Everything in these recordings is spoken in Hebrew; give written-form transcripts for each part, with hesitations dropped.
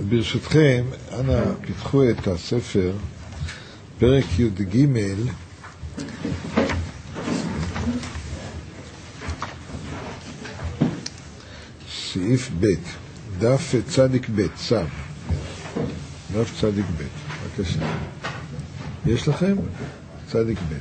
ברשותכם, אנא פיתחו את הספר, פרק י"ג, סעיף ב', דף צדיק ב', סב, דף צדיק ב', בבקשה. יש לכם? צדיק ב'.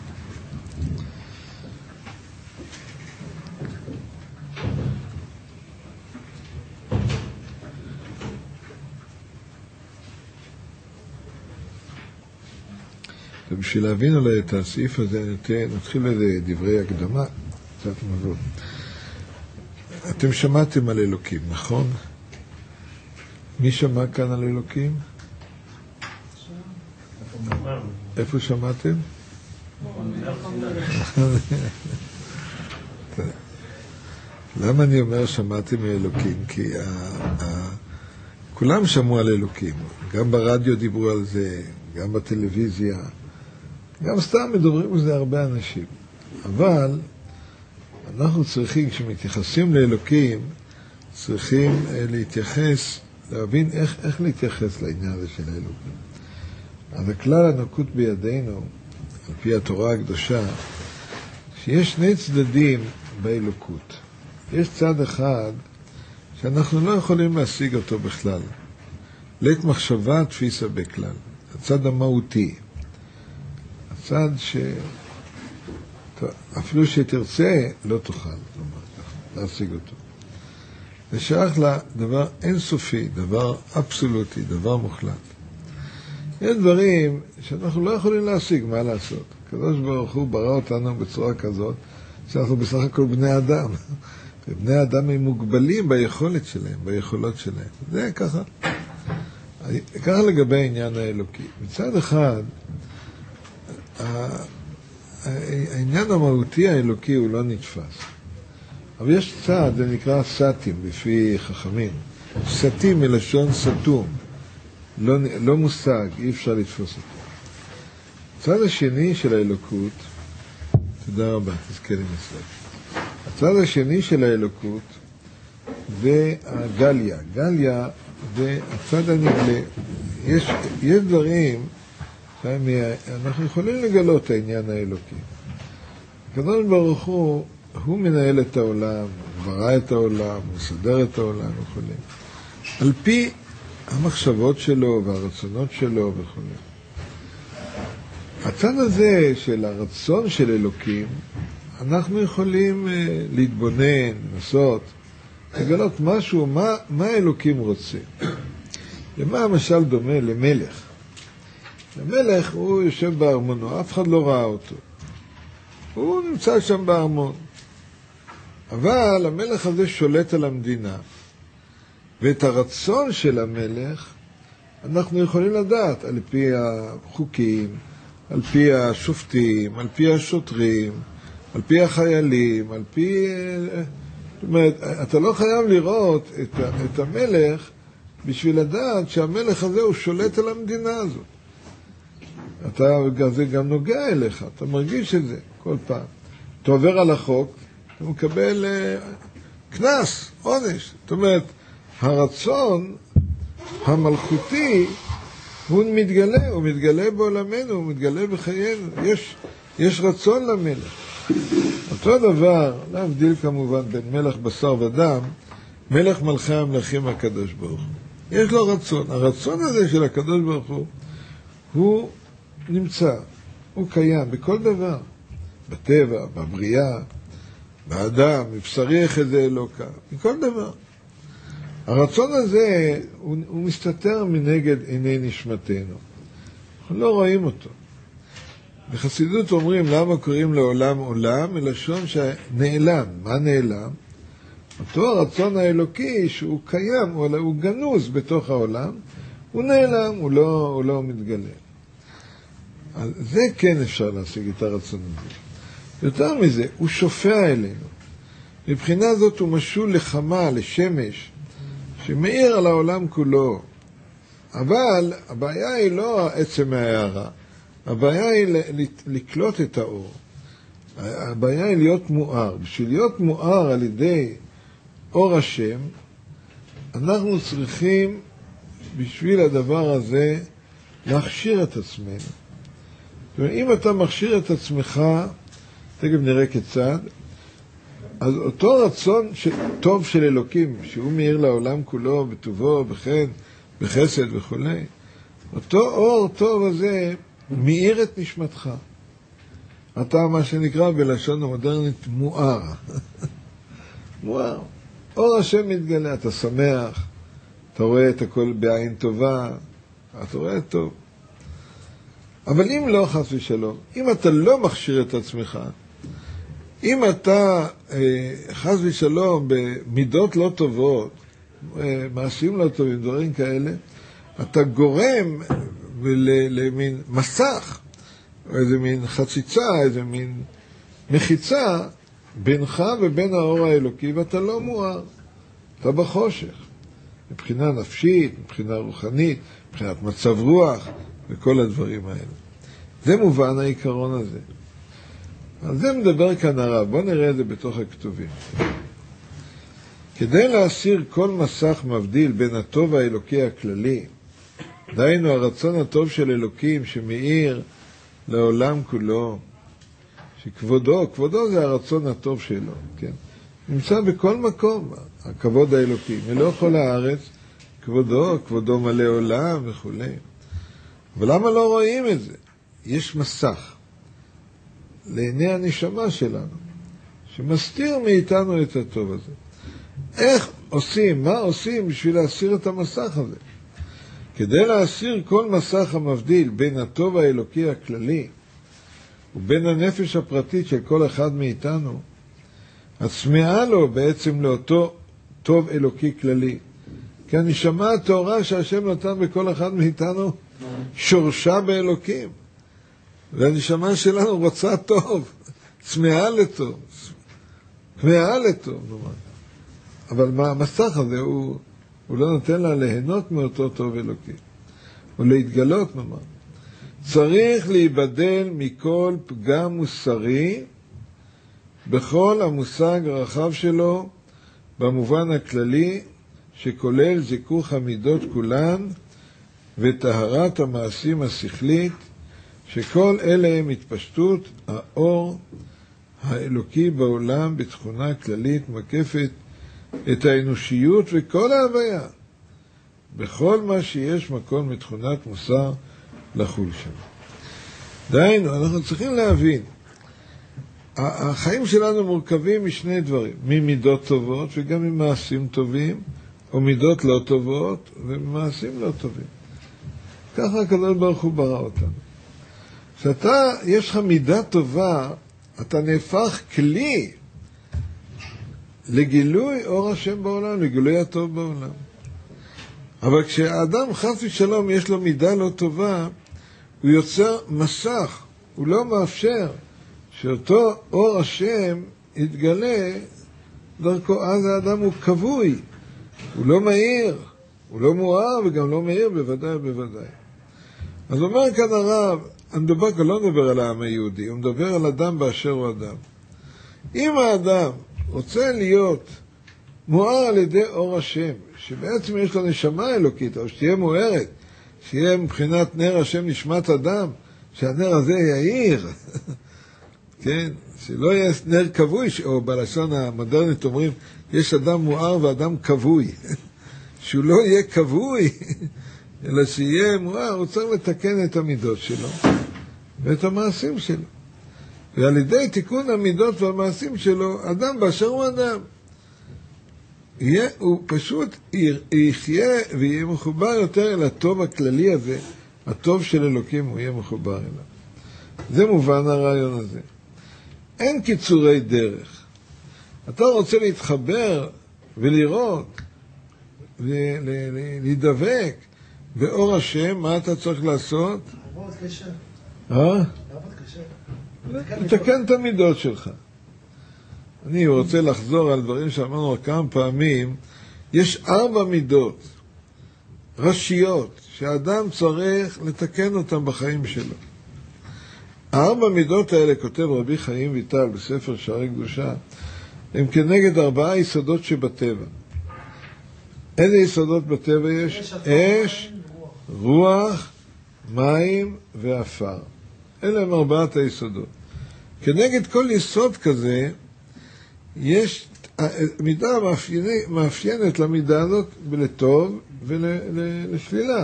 ובשביל להבין אולי את הסעיף הזה, נתחיל לדברי הקדמה, קצת מזון. אתם שמעתם על אלוקים, נכון? מי שמע כאן על אלוקים? איפה שמעתם? למה אני אומר שמעתי מאלוקים? כי כולם שמעו על אלוקים, גם ברדיו דיברו על זה, גם בטלוויזיה, גם סתם מדברים על זה הרבה אנשים. אבל אנחנו צריכים, כשמתייחסים לאלוקים, צריכים להתייחס, להבין איך להתייחס לעניין הזה של האלוקים. אז הכלל הנקוט בידינו, על פי התורה הקדושה, שיש שני צדדים באלוקות. יש צד אחד שאנחנו לא יכולים להשיג אותו בכלל. לית מחשבה תפיסה בכלל. הצד המהותי. הצד אפילו שתרצה לא תוכל להשיג אותו. זה שייך לדבר אינסופי, דבר אבסולוטי, דבר מוחלט. יש דברים שאנחנו לא יכולים להשיג, מה לעשות? הקדוש ברוך הוא ברא אותנו בצורה כזאת, שאנחנו בסך הכל בני אדם. ובני אדם הם מוגבלים ביכולת שלהם, ביכולות שלהם. זה ככה. ככה לגבי העניין האלוקי. מצד אחד, העניין המהותי האלוקי הוא לא נתפס. אבל יש צד, זה נקרא סתים, לפי חכמים. סתים מלשון סתום. לא מושג, אי אפשר לתפוס אותו. הצד השני של האלוקות, תודה רבה, תזכה לי מסלק. הצד השני של האלוקות זה הגליה. גליה זה הצד הנגלה. יש דברים אנחנו יכולים לגלות את העניין האלוקי. הקדוש ברוך הוא מנהל את העולם, ברא את העולם, מסדר את העולם וכו'. על פי המחשבות שלו והרצונות שלו וכו'. הצד הזה של הרצון של אלוקים, אנחנו יכולים להתבונן, לנסות, לגלות משהו, מה אלוקים רוצה. למה המשל דומה? למלך. המלך הוא יושב בארמונו, אף אחד לא ראה אותו. הוא נמצא שם בארמון. אבל המלך הזה שולט על המדינה. ואת הרצון של המלך אנחנו יכולים לדעת על פי החוקים, על פי השופטים, על פי השוטרים, על פי החיילים, על פי... זאת אומרת, אתה לא חייב לראות את המלך בשביל לדעת שהמלך הזה הוא שולט על המדינה הזאת. זה גם נוגע אליך, אתה מרגיש את זה כל פעם. אתה עובר על החוק, אתה מקבל כנס, עונש. זאת אומרת, הרצון המלכותי הוא מתגלה בעולמנו, הוא מתגלה בחיינו. יש רצון למלך. אותו דבר, להבדיל כמובן בין מלך בשר ודם, מלך מלכי המלכים הקדוש ברוך הוא. יש לו רצון. הרצון הזה של הקדוש ברוך הוא נמצא, הוא קיים בכל דבר, בטבע, בבריאה, באדם, מבשרי יחזה אלוקה, בכל דבר. הרצון הזה הוא מסתתר מנגד עיני נשמתנו. אנחנו לא רואים אותו. בחסידות אומרים למה קוראים לעולם עולם, מלשון שנעלם. מה נעלם? אותו הרצון האלוקי שהוא קיים, הוא גנוז בתוך העולם, הוא נעלם, הוא לא מתגלה. אז זה כן אפשר להשיג את הרצון הזה. יותר מזה, הוא שופע אלינו. מבחינה זאת הוא משול לחמה, לשמש, שמאיר על העולם כולו. אבל הבעיה היא לא עצם ההערה, הבעיה היא לקלוט את האור. הבעיה היא להיות מואר. בשביל להיות מואר על ידי אור השם, אנחנו צריכים בשביל הדבר הזה להכשיר את עצמנו. זאת אומרת, אם אתה מכשיר את עצמך, תכף נראה כיצד, אז אותו רצון טוב של אלוקים, שהוא מאיר לעולם כולו, בטובו, בחן, בחסד וכו', אותו אור טוב הזה מאיר את נשמתך. אתה מה שנקרא בלשון המודרנית מואר. מואר. אור השם מתגלה, אתה שמח, אתה רואה את הכל בעין טובה, אתה רואה טוב. אבל אם לא, חס ושלום, אם אתה לא מכשיר את עצמך, אם אתה חס ושלום במידות לא טובות, מעשים לא טובים, דברים כאלה, אתה גורם למין מסך, או איזה מין חציצה, איזה מין מחיצה, בינך ובין האור האלוקי, ואתה לא מואר, אתה בחושך. מבחינה נפשית, מבחינה רוחנית, מבחינת מצב רוח, וכל הדברים האלה. זה מובן העיקרון הזה. על זה מדבר כאן הרב, בואו נראה את זה בתוך הכתובים. כדי להסיר כל מסך מבדיל בין הטוב האלוקי הכללי, דהיינו הרצון הטוב של אלוקים שמאיר לעולם כולו, כבודו זה הרצון הטוב שלו, כן? נמצא בכל מקום, הכבוד האלוקי, מלוא כל הארץ, כבודו מלא עולם וכו'. אבל למה לא רואים את זה? יש מסך לעיני הנשמה שלנו, שמסתיר מאיתנו את הטוב הזה. איך עושים, מה עושים בשביל להסיר את המסך הזה? כדי להסיר כל מסך המבדיל בין הטוב האלוקי הכללי, ובין הנפש הפרטית של כל אחד מאיתנו, הצמאה לו בעצם לאותו טוב אלוקי כללי. כי הנשמה התאורה שהשם נתן בכל אחד מאיתנו שורשה באלוקים. והנשמה שלנו רוצה טוב, צמאה לטוב, כמאה לטוב, נאמר. אבל מה המסך הזה הוא לא נותן לה ליהנות מאותו טוב אלוקי, או להתגלות, נאמר. צריך להיבדל מכל פגם מוסרי בכל המושג הרחב שלו במובן הכללי שכולל זיכוך המידות כולן וטהרת המעשים השכלית, שכל אלה הם התפשטות האור האלוקי בעולם בתכונה כללית מקפת את האנושיות וכל ההוויה בכל מה שיש מקום מתכונת מוסר לחול שם. דהיינו, אנחנו צריכים להבין, החיים שלנו מורכבים משני דברים, ממידות טובות וגם ממעשים טובים, או מידות לא טובות וממעשים לא טובים. ככה הקדוש ברוך הוא ברא אותנו. כשאתה, יש לך מידה טובה, אתה נהפך כלי לגילוי אור השם בעולם, לגילוי הטוב בעולם. אבל כשהאדם חס ושלום יש לו מידה לא טובה, הוא יוצר מסך, הוא לא מאפשר שאותו אור השם יתגלה דרכו. אז האדם הוא כבוי, הוא לא מאיר, הוא לא מואר וגם לא מאיר, בוודאי ובוודאי. אז אומר כאן הרב, לא מדבר על העם היהודי, הוא מדבר על אדם באשר הוא אדם. אם האדם רוצה להיות מואר על ידי אור השם, שבעצם יש לו נשמה אלוקית, או שתהיה מוארת, שיהיה מבחינת נר השם נשמת אדם, שהנר הזה יאיר, כן? שלא יהיה נר כבוי, או בלשון המודרנית אומרים, יש אדם מואר ואדם כבוי, שהוא לא יהיה כבוי, אלא שיהיה מואר, הוא צריך לתקן את המידות שלו, ואת המעשים שלו. ועל ידי תיקון המידות והמעשים שלו, אדם באשר הוא אדם, הוא פשוט יחיה ויהיה מחובר יותר אל הטוב הכללי הזה, הטוב של אלוקים הוא יהיה מחובר אליו. זה מובן הרעיון הזה. אין קיצורי דרך. אתה רוצה להתחבר ולראות, להידבק באור השם, מה אתה צריך לעשות? לעבוד קשה. לעבוד קשה. לתקן את המידות שלך. אני רוצה לחזור על דברים שאמרנו כמה פעמים. יש 4 מידות ראשיות שהאדם צריך לתקן אותן בחיים שלו. 4 מידות האלה, כותב רבי חיים ויטל בספר שערי קדושה, הם כנגד 4 יסודות שבטבע. איזה יסודות בטבע יש? אש, רוח, מים ועפר. אלה הם 4 היסודות. כנגד כל יסוד כזה, יש מידה מאפיינת למידה הזאת לטוב ולשלילה.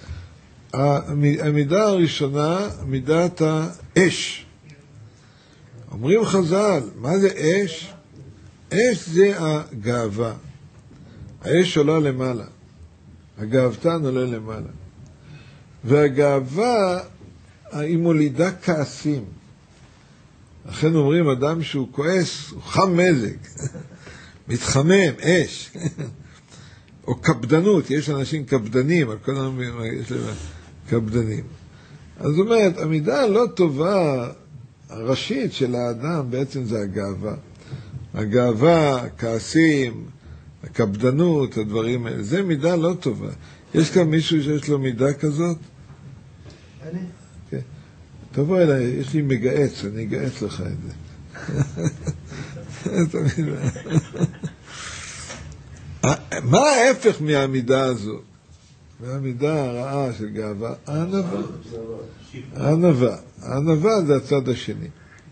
המידה הראשונה, מידת האש. אומרים חז"ל, מה זה אש? אש זה הגאווה. האש עולה למעלה. הגאוותן עולה למעלה. והגאווה היא מולידה כעסים. לכן אומרים, אדם שהוא כועס, הוא חם מזג, מתחמם, אש. או קפדנות, יש אנשים קפדנים, על כל הזמן יש להם קפדנים. אז זאת אומרת, המידה הלא טובה, הראשית של האדם בעצם זה הגאווה. הגאווה, כעסים, הקפדנות, הדברים האלה, זה מידה לא טובה. יש כאן מישהו שיש לו מידה כזאת? אני? כן. תבוא אליי, יש לי מגעץ, אני אגעץ לך את זה. מה ההפך מהמידה הזאת? מהמידה הרעה של גאווה? הענווה. הענווה. הענווה זה הצד השני.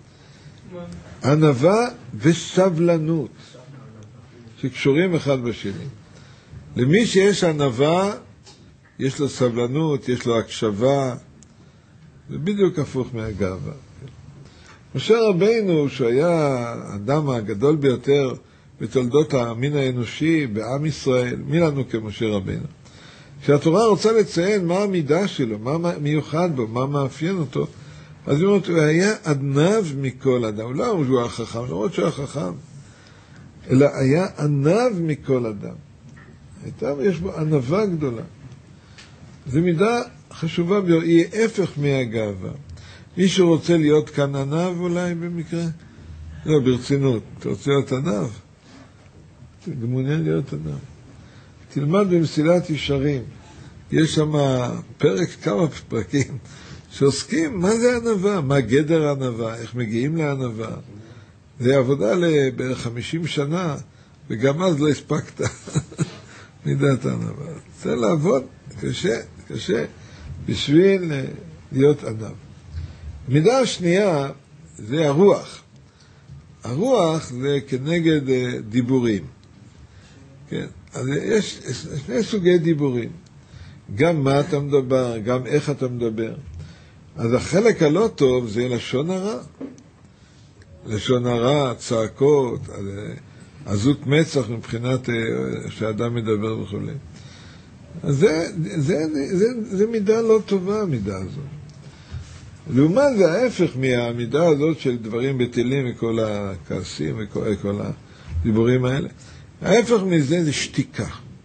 ענווה וסבלנות, שקשורים אחד בשני. למי שיש ענווה, יש לו סבלנות, יש לו הקשבה, זה בדיוק הפוך מהגאווה. משה רבינו, שהוא היה האדם הגדול ביותר בתולדות המין האנושי בעם ישראל, מי לנו כמשה רבינו? כשהתורה רוצה לציין מה המידה שלו, מה מיוחד בו, מה מאפיין אותו, אז היא אומרת, הוא היה ענב מכל אדם. הוא לא אמר שהוא היה חכם, למרות שהוא היה חכם, אלא היה ענב מכל אדם. יש בו ענווה גדולה. זו מידה חשובה, היא הפך מהגאווה. מישהו רוצה להיות כאן ענב אולי במקרה? לא, ברצינות. אתה רוצה להיות ענב? אתה מעוניין להיות ענב. תלמד במסילת ישרים. יש שם פרק, כמה פרקים, שעוסקים מה זה ענווה, מה גדר הענווה, איך מגיעים לענווה. זה עבודה לבערך 50 שנה, וגם אז לא הספקת מידת הענווה. צריך לעבוד קשה, בשביל להיות ענב. מידה השנייה זה הרוח. הרוח זה כנגד דיבורים. כן? אז יש 2 סוגי דיבורים. גם מה אתה מדבר, גם איך אתה מדבר. אז החלק הלא טוב זה לשון הרע. לשון הרע, צעקות, עזות מצח מבחינת שאדם מדבר וכו'. אז זה מידה לא טובה, המידה הזאת. לעומת זה ההפך מהמידה הזאת של דברים בטלים וכל הכעסים וכל הדיבורים האלה. ההפך מזה זה שתיקה.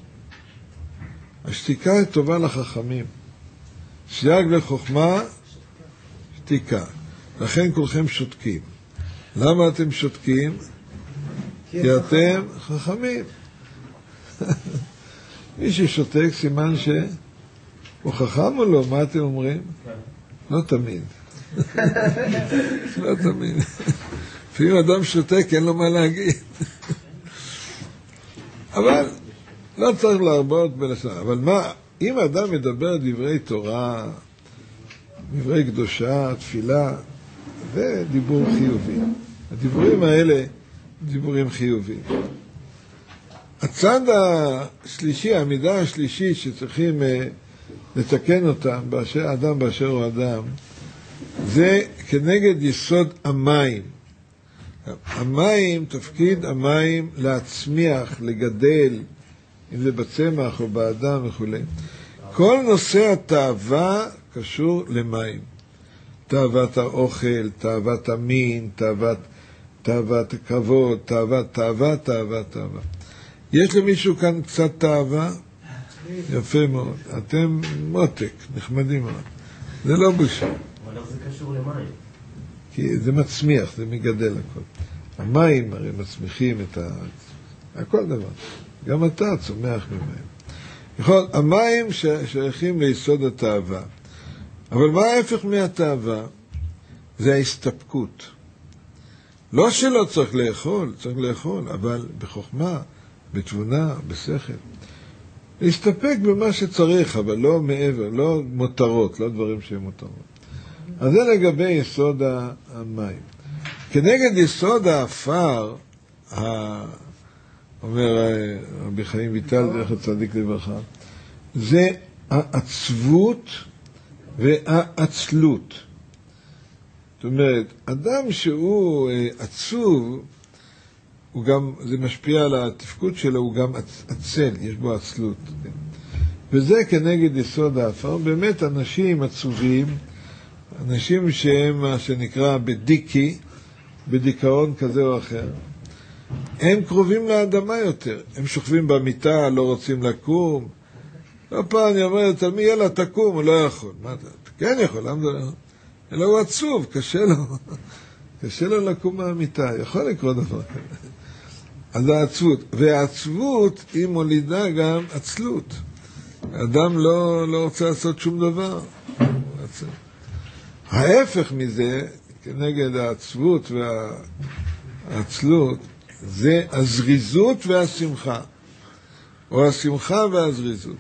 השתיקה היא טובה לחכמים. סייג לחוכמה, שתיקה. לכן כולכם שותקים. למה אתם שותקים? כי אתם חכמים. מי ששותק סימן שהוא חכם או לא? מה אתם אומרים? לא תמיד. לא תמיד. לפעמים אדם שותק, אין לו מה להגיד. אבל לא צריך להרבות בלשון. אבל מה, אם אדם מדבר דברי תורה, דברי קדושה, תפילה, זה דיבור חיובי. הדיבורים האלה, דיבורים חיוביים. הצד השלישי, המידה השלישית שצריכים לתקן אותם, אדם באשר הוא אדם, זה כנגד יסוד המים. המים, תפקיד המים להצמיח, לגדל, אם זה בצמח או באדם וכו'. כל נושא התאווה קשור למים. תאוות האוכל, תאוות המין, תאוות הכבוד, תאווה. יש למישהו כאן קצת תאווה? יפה מאוד. אתם מותק, נחמדים מאוד. זה לא בושה. אבל איך זה קשור למים? כי זה מצמיח, זה מגדל הכל. המים הרי מצמיחים את הכל דבר. גם אתה צומח ממים. נכון, המים שייכים ליסוד התאווה. אבל מה ההפך מהתאווה? זה ההסתפקות. לא שלא צריך לאכול, צריך לאכול, אבל בחוכמה, בתבונה, בשכל. להסתפק במה שצריך, אבל לא מעבר, לא מותרות, לא דברים שהם מותרות. אז זה לגבי יסוד המים. כנגד יסוד האפר, אומר רבי חיים ויטל, זכר צדיק לברכה, זה העצבות והעצלות. זאת אומרת, אדם שהוא עצוב, הוא גם, זה משפיע על התפקוד שלו, הוא גם עצל, יש בו עצלות. וזה כנגד יסוד האפר. באמת אנשים עצובים, אנשים שהם מה שנקרא בדיקי, בדיכאון כזה או אחר, הם קרובים לאדמה יותר. הם שוכבים במיטה, לא רוצים לקום. לא פעם אני אומר, תלמי, יאללה, תקום, הוא לא יכול. מה אתה? כן יכול, למה זה לא? אלא הוא עצוב, קשה לו. קשה לו לקום מהמיטה, יכול לקרות דבר כזה. אז העצבות. והעצבות היא מולידה גם עצלות. האדם לא רוצה לעשות שום דבר. ההפך מזה, כנגד העצבות והעצלות, זה הזריזות והשמחה. או השמחה והזריזות.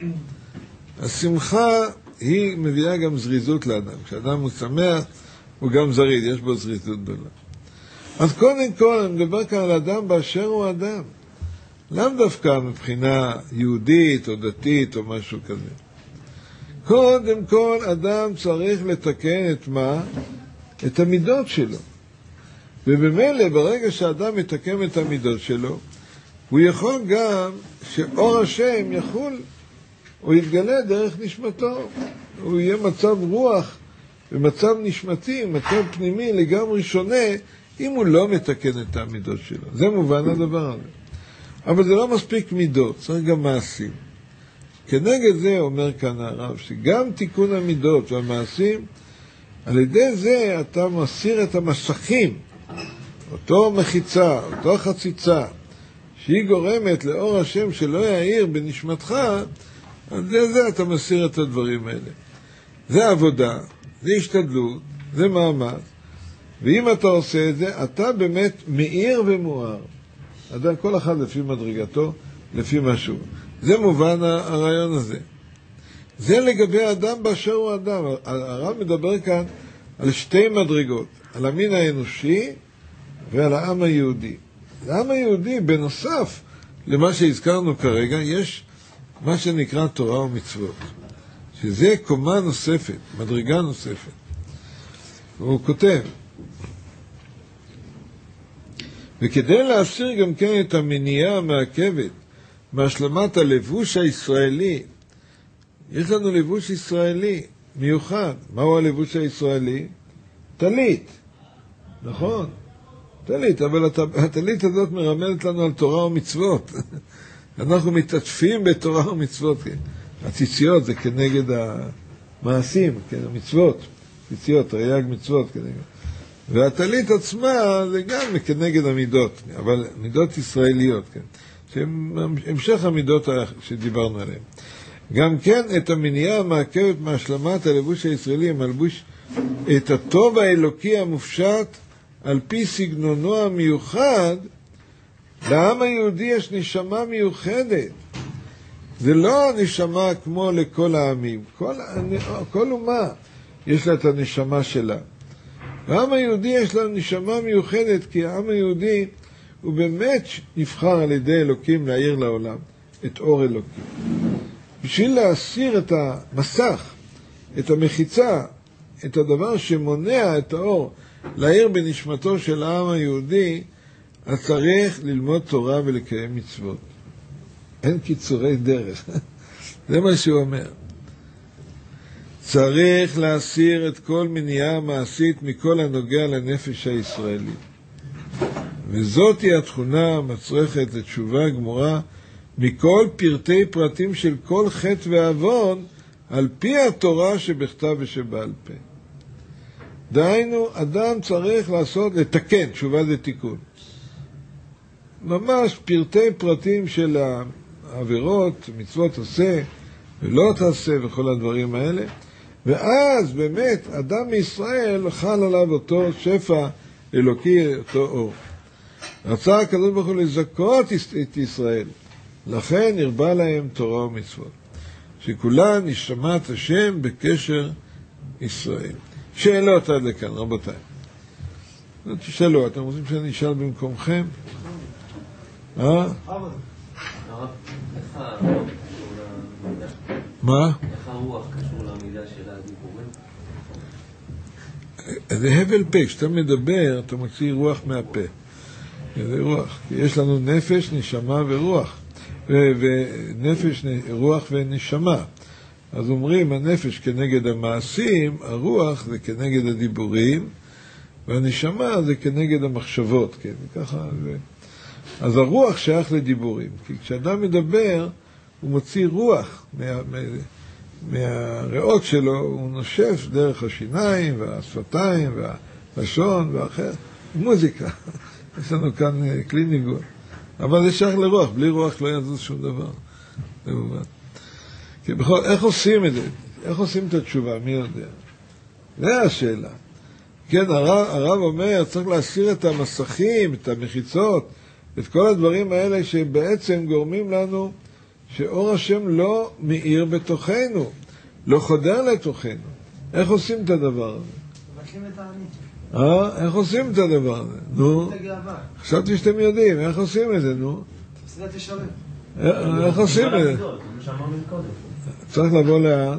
השמחה היא מביאה גם זריזות לאדם. כשאדם הוא שמח, הוא גם זריז, יש בו זריזות גדולה. אז קודם כל, אני מדבר כאן על אדם באשר הוא אדם. לאו דווקא מבחינה יהודית או דתית או משהו כזה. קודם כל, אדם צריך לתקן את מה? את המידות שלו. ובמילא, ברגע שאדם מתקן את המידות שלו, הוא יכול גם שאור השם יחול, הוא יתגלה דרך נשמתו. הוא יהיה מצב רוח ומצב נשמתי, מצב פנימי לגמרי שונה, אם הוא לא מתקן את המידות שלו. זה מובן הדבר הזה. אבל זה לא מספיק מידות, צריך גם מעשים. כנגד זה אומר כאן הרב, שגם תיקון המידות והמעשים, על ידי זה אתה מסיר את המסכים, אותו מחיצה, אותו חציצה, שהיא גורמת לאור השם שלא יאיר בנשמתך, על ידי זה אתה מסיר את הדברים האלה. זה עבודה, זה השתדלות, זה מאמץ, ואם אתה עושה את זה, אתה באמת מאיר ומואר. אדם, כל אחד לפי מדרגתו, לפי משהו. זה מובן הרעיון הזה. זה לגבי אדם באשר הוא אדם. הרב מדבר כאן על שתי מדרגות, על המין האנושי ועל העם היהודי. לעם היהודי, בנוסף למה שהזכרנו כרגע, יש מה שנקרא תורה ומצוות, שזה קומה נוספת, מדרגה נוספת. הוא כותב, וכדי להסיר גם כן את המניעה המעכבת מהשלמת הלבוש הישראלי, יש לנו לבוש ישראלי מיוחד. מהו הלבוש הישראלי? טלית, נכון? טלית, אבל הטלית הזאת מרמזת לנו על תורה ומצוות. אנחנו מתעטפים בתורה ומצוות. הציציות זה כנגד המעשים, המצוות, ציציות, תרי"ג מצוות כנגד. והטלית עצמה זה גם כנגד המידות, אבל מידות ישראליות, כן? שהן המשך המידות שדיברנו עליהן. גם כן את המניעה המעכבת מהשלמת הלבוש הישראלי, המלבוש את הטוב האלוקי המופשט על פי סגנונו המיוחד. לעם היהודי יש נשמה מיוחדת. זה לא נשמה כמו לכל העמים. כל אומה יש לה את הנשמה שלה. העם היהודי יש לה נשמה מיוחדת, כי העם היהודי הוא באמת נבחר על ידי אלוקים להאיר לעולם את אור אלוקים. בשביל להסיר את המסך, את המחיצה, את הדבר שמונע את האור, להאיר בנשמתו של העם היהודי, אז צריך ללמוד תורה ולקיים מצוות. אין קיצורי דרך. זה מה שהוא אומר. צריך להסיר את כל מניעה מעשית מכל הנוגע לנפש הישראלי. וזאת היא התכונה המצרכת לתשובה גמורה מכל פרטי פרטים של כל חטא ועוון על פי התורה שבכתב ושבעל פה. דהיינו, אדם צריך לתקן, תשובה זה תיקון. ממש פרטי פרטים של העבירות, מצוות עושה ולא תעשה וכל הדברים האלה. ואז באמת אדם מישראל חל עליו אותו שפע אלוקי, אותו אור. רצה הקדוש ברוך הוא לזכות את ישראל לכן הרבה להם תורה ומצוות, שכולן נשמת השם בקשר ישראל. שאלות עד לכאן, רבותיי. תשאלו, אתם רוצים שאני אשאל במקומכם? מה? איך הרוח קשור למידה של הדיבורים? זה הבל פה, כשאתה מדבר, אתה מוציא רוח מהפה. זה רוח. יש לנו נפש, נשמה ורוח. ונפש, רוח ונשמה. אז אומרים, הנפש כנגד המעשים, הרוח זה כנגד הדיבורים, והנשמה זה כנגד המחשבות. כן? ככה זה. אז הרוח שייך לדיבורים. כי כשאדם מדבר, הוא מוציא רוח מהריאות שלו, הוא נושף דרך השיניים והשפתיים והלשון והאחר. מוזיקה. יש לנו כאן כלי ניגון. אבל זה שייך לרוח. בלי רוח לא יזוז שום דבר. כי בכל, איך עושים את זה? איך עושים את התשובה? מי יודע? זה השאלה. כן, הרב אומר, צריך להסיר את המסכים, את המחיצות, את כל הדברים האלה שבעצם גורמים לנו שאור השם לא מאיר בתוכנו, לא חודר לתוכנו. איך עושים את הדבר הזה? מבטלים את העני. איך עושים את הדבר הזה? נו, חשבתי שאתם יודעים, איך עושים את זה, נו? תפסידה תשלם. איך עושים את זה? צריך לבוא לאן?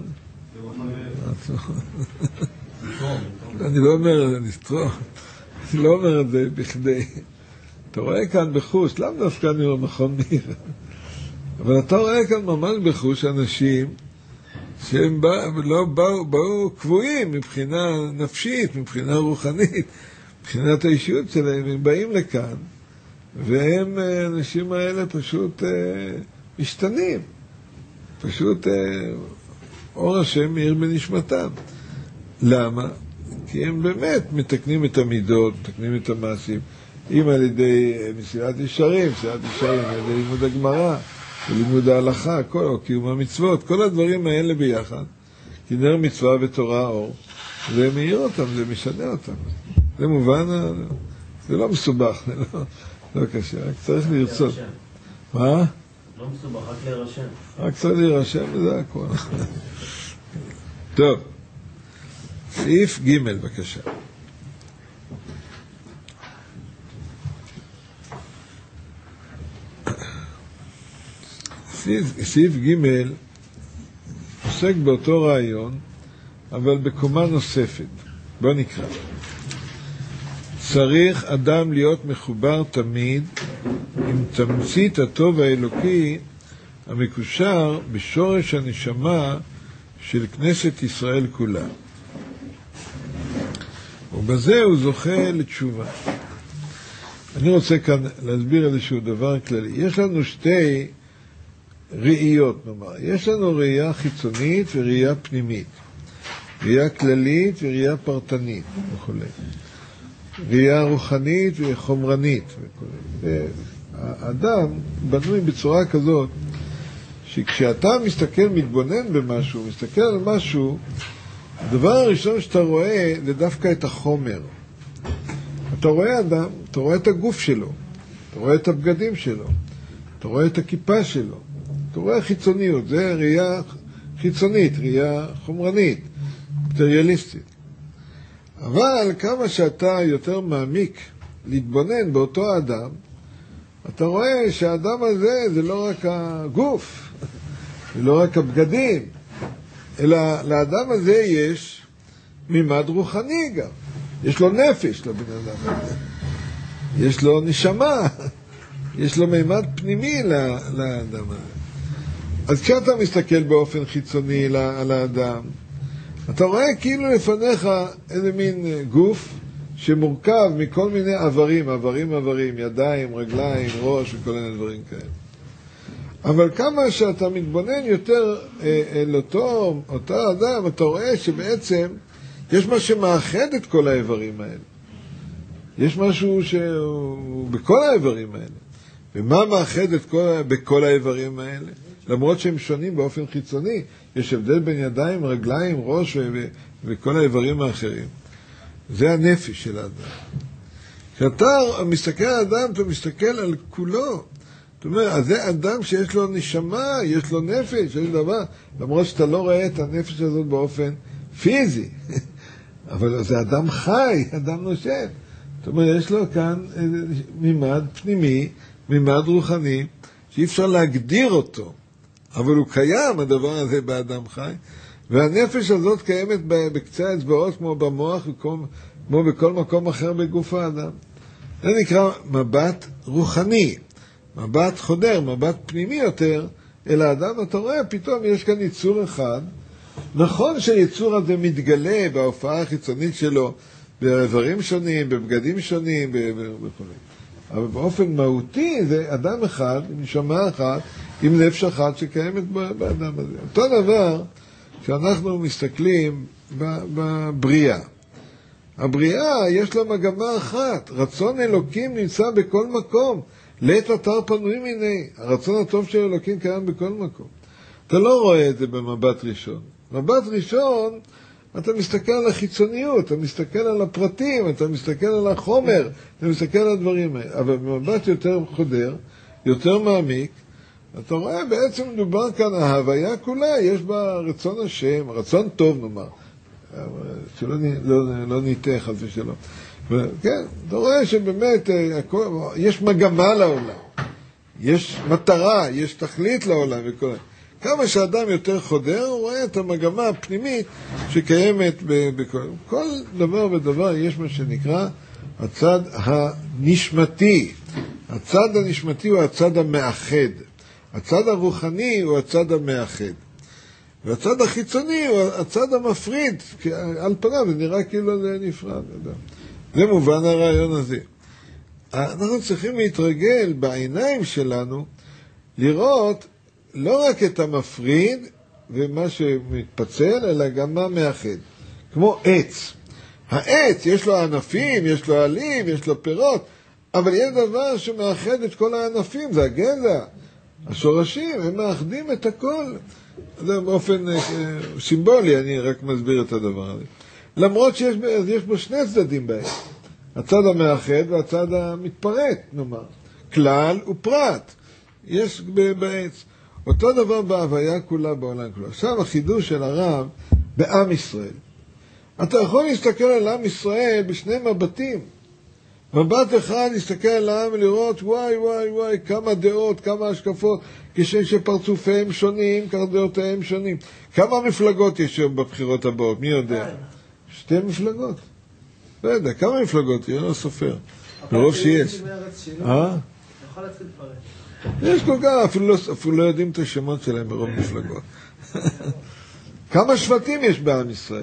אני לא אומר את זה, נסתרום. אני לא אומר את זה בכדי. אתה רואה כאן בחוש, למה דווקא אני במכון מאיר? אבל אתה רואה כאן ממש בחוש אנשים שהם באו קבועים מבחינה נפשית, מבחינה רוחנית, מבחינת האישיות שלהם, הם באים לכאן, והם, האנשים האלה פשוט משתנים. פשוט אור השם מאיר בנשמתם. למה? כי הם באמת מתקנים את המידות, מתקנים את המעשים. אם על ידי מסילת ישרים, מסילת ישרים, על ידי לימוד הגמרא, לימוד ההלכה, או קיום המצוות, כל הדברים האלה ביחד, כי נר מצווה ותורה אור, זה מאיר אותם, זה משנה אותם. זה מובן, זה לא מסובך, זה לא קשה, רק צריך לרצות. מה? לא מסובך, רק להירשם. רק צריך להירשם, וזה הכל. טוב, סעיף ג' בבקשה. סעיף ג' עוסק באותו רעיון, אבל בקומה נוספת. בוא נקרא. צריך אדם להיות מחובר תמיד עם תמצית הטוב האלוקי המקושר בשורש הנשמה של כנסת ישראל כולה. ובזה הוא זוכה לתשובה. אני רוצה כאן להסביר איזשהו דבר כללי. יש לנו שתי ראיות, נאמר. יש לנו ראייה חיצונית וראייה פנימית. ראייה כללית וראייה פרטנית וכו'. ראייה רוחנית וחומרנית וכו'. האדם בנוי בצורה כזאת שכשאתה מסתכל, מתבונן במשהו, מסתכל על משהו, הדבר הראשון שאתה רואה זה דווקא את החומר. אתה רואה אדם, אתה רואה את הגוף שלו, אתה רואה את הבגדים שלו, אתה רואה את הכיפה שלו, אתה רואה חיצוניות, זה ראייה חיצונית, ראייה חומרנית, מטריאליסטית. אבל כמה שאתה יותר מעמיק להתבונן באותו אדם, אתה רואה שהאדם הזה זה לא רק הגוף, זה לא רק הבגדים, אלא לאדם הזה יש מימד רוחני גם. יש לו נפש לבן אדם הזה. יש לו נשמה. יש לו מימד פנימי לאדם הזה. אז כשאתה מסתכל באופן חיצוני על האדם, אתה רואה כאילו לפניך איזה מין גוף שמורכב מכל מיני עברים, ידיים, רגליים, ראש וכל מיני דברים כאלה. אבל כמה שאתה מתבונן יותר אל אותו אדם, אתה רואה שבעצם יש מה שמאחד את כל האיברים האלה. יש משהו שהוא בכל האיברים האלה. ומה מאחד בכל האיברים האלה? למרות שהם שונים באופן חיצוני, יש הבדל בין ידיים, רגליים, ראש וכל האיברים האחרים. זה הנפש של האדם. כשאתה מסתכל על האדם, אתה מסתכל על כולו. זאת אומרת, אז זה אדם שיש לו נשמה, יש לו נפש, יש דבר, למרות שאתה לא רואה את הנפש הזאת באופן פיזי. אבל זה אדם חי, אדם נושם. זאת אומרת, יש לו כאן מימד פנימי, מימד רוחני, שאי אפשר להגדיר אותו. אבל הוא קיים, הדבר הזה באדם חי. והנפש הזאת קיימת בקצה האצבעות, כמו במוח, כמו בכל מקום אחר בגוף האדם. זה נקרא מבט רוחני, מבט חודר, מבט פנימי יותר אל האדם. אתה רואה, פתאום יש כאן יצור אחד. נכון שהיצור הזה מתגלה בהופעה החיצונית שלו, באיברים שונים, בבגדים שונים, וכו'. אבל באופן מהותי זה אדם אחד, עם נשמה אחת, עם נפש אחת שקיימת באדם הזה. אותו דבר כשאנחנו מסתכלים בבריאה. הבריאה יש לה מגמה אחת, רצון אלוקים נמצא בכל מקום, לית אתר פנוי מיני, הרצון הטוב של אלוקים קיים בכל מקום. אתה לא רואה את זה במבט ראשון. מבט ראשון, אתה מסתכל על החיצוניות, אתה מסתכל על הפרטים, אתה מסתכל על החומר, אתה מסתכל על הדברים האלה. אבל במבט יותר חודר, יותר מעמיק, אתה רואה בעצם מדובר כאן, ההוויה כולה, יש בה רצון השם, רצון טוב נאמר, שלא לא ניתה חס ושלום. כן, אתה רואה שבאמת יש מגמה לעולם, יש מטרה, יש תכלית לעולם וכל זה. כמה שאדם יותר חודר, הוא רואה את המגמה הפנימית שקיימת בכל דבר ודבר. יש מה שנקרא הצד הנשמתי. הצד הנשמתי הוא הצד המאחד. הצד הרוחני הוא הצד המאחד. והצד החיצוני הוא הצד המפריד. כי על פניו זה נראה כאילו זה נפרד. זה מובן הרעיון הזה. אנחנו צריכים להתרגל בעיניים שלנו לראות לא רק את המפריד ומה שמתפצל, אלא גם מה מאחד. כמו עץ. העץ, יש לו ענפים, יש לו עלים, יש לו פירות, אבל יש דבר שמאחד את כל הענפים, זה הגזע. השורשים, הם מאחדים את הכל. זה באופן סימבולי, אני רק מסביר את הדבר הזה. למרות שיש בו שני צדדים בעץ. הצד המאחד והצד המתפרט, נאמר. כלל ופרט. יש בעץ. אותו דבר בהוויה כולה בעולם כולה. עכשיו החידוש של הרב בעם ישראל. אתה יכול להסתכל על עם ישראל בשני מבטים. מבט אחד להסתכל על העם ולראות וואי וואי וואי כמה דעות, כמה השקפות, כשפרצופיהם שונים, כך דעותיהם שונים. כמה מפלגות יש בבחירות הבאות? מי יודע? 2 מפלגות. לא יודע, כמה מפלגות? אני לא סופר. ברוב שיש. יכול להתחיל לפרט. יש כל כך, אפילו לא יודעים את השמות שלהם ברוב מפלגות. כמה שבטים יש בעם ישראל?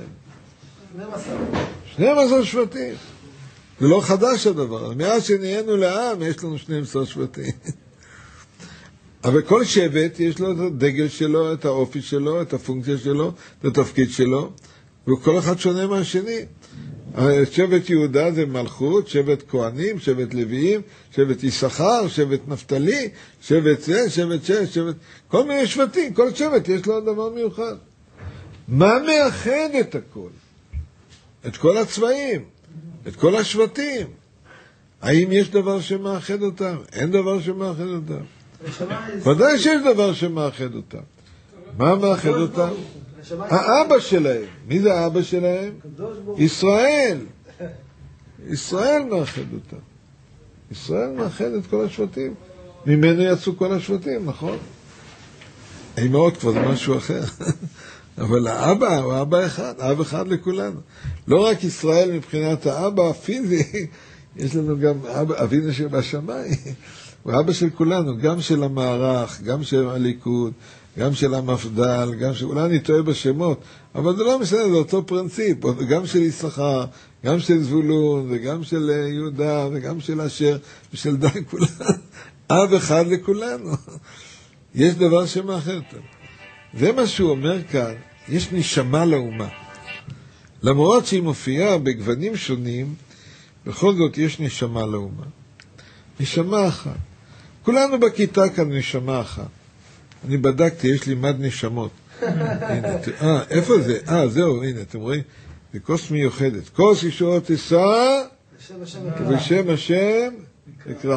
12 שבטים. זה לא חדש הדבר. מאז שנהיינו לעם, יש לנו 12 שבטים. אבל כל שבט יש לו את הדגל שלו, את האופי שלו, את הפונקציה שלו, את התפקיד שלו, וכל אחד שונה מהשני. שבט יהודה זה מלכות, שבט כהנים, שבט לוויים, שבט יששכר, שבט נפתלי, שבט זה, שבט כל מיני שבטים, כל שבט יש לו דבר מיוחד. מה מאחד את הכל? את כל הצבעים, את כל השבטים. האם יש דבר שמאחד אותם? אין דבר שמאחד אותם. ודאי שיש דבר שמאחד אותם. מה מאחד אותם? האבא שלהם. מי זה האבא שלהם? ישראל. ישראל מאחד אותם. ישראל מאחד את כל השבטים. ממנו יצאו כל השבטים, נכון? האמהות כבר זה משהו אחר. אבל האבא הוא אבא אחד, אב אחד לכולנו. לא רק ישראל מבחינת האבא הפיזי, יש לנו גם אבינו שבשמיים. הוא אבא של כולנו, גם של המערך, גם של הליכוד, גם של המפד"ל, גם של... אולי אני טועה בשמות, אבל זה לא משנה, זה אותו פרינציפ, גם של יששכר, גם של זבולון, וגם של יהודה, וגם של אשר, ושל דן, כולנו. אב אחד לכולנו. יש דבר שמאחד אותם. זה מה שהוא אומר כאן, יש נשמה לאומה. למרות שהיא מופיעה בגוונים שונים, בכל זאת יש נשמה לאומה. נשמה אחת. כולנו בכיתה כאן נשמה אחת. אני בדקתי, יש לי מד נשמות. הנה, איפה זה? זהו, הנה, אתם רואים? זה כוס מיוחדת. כוס ישועות תישא, ובשם השם יקרא.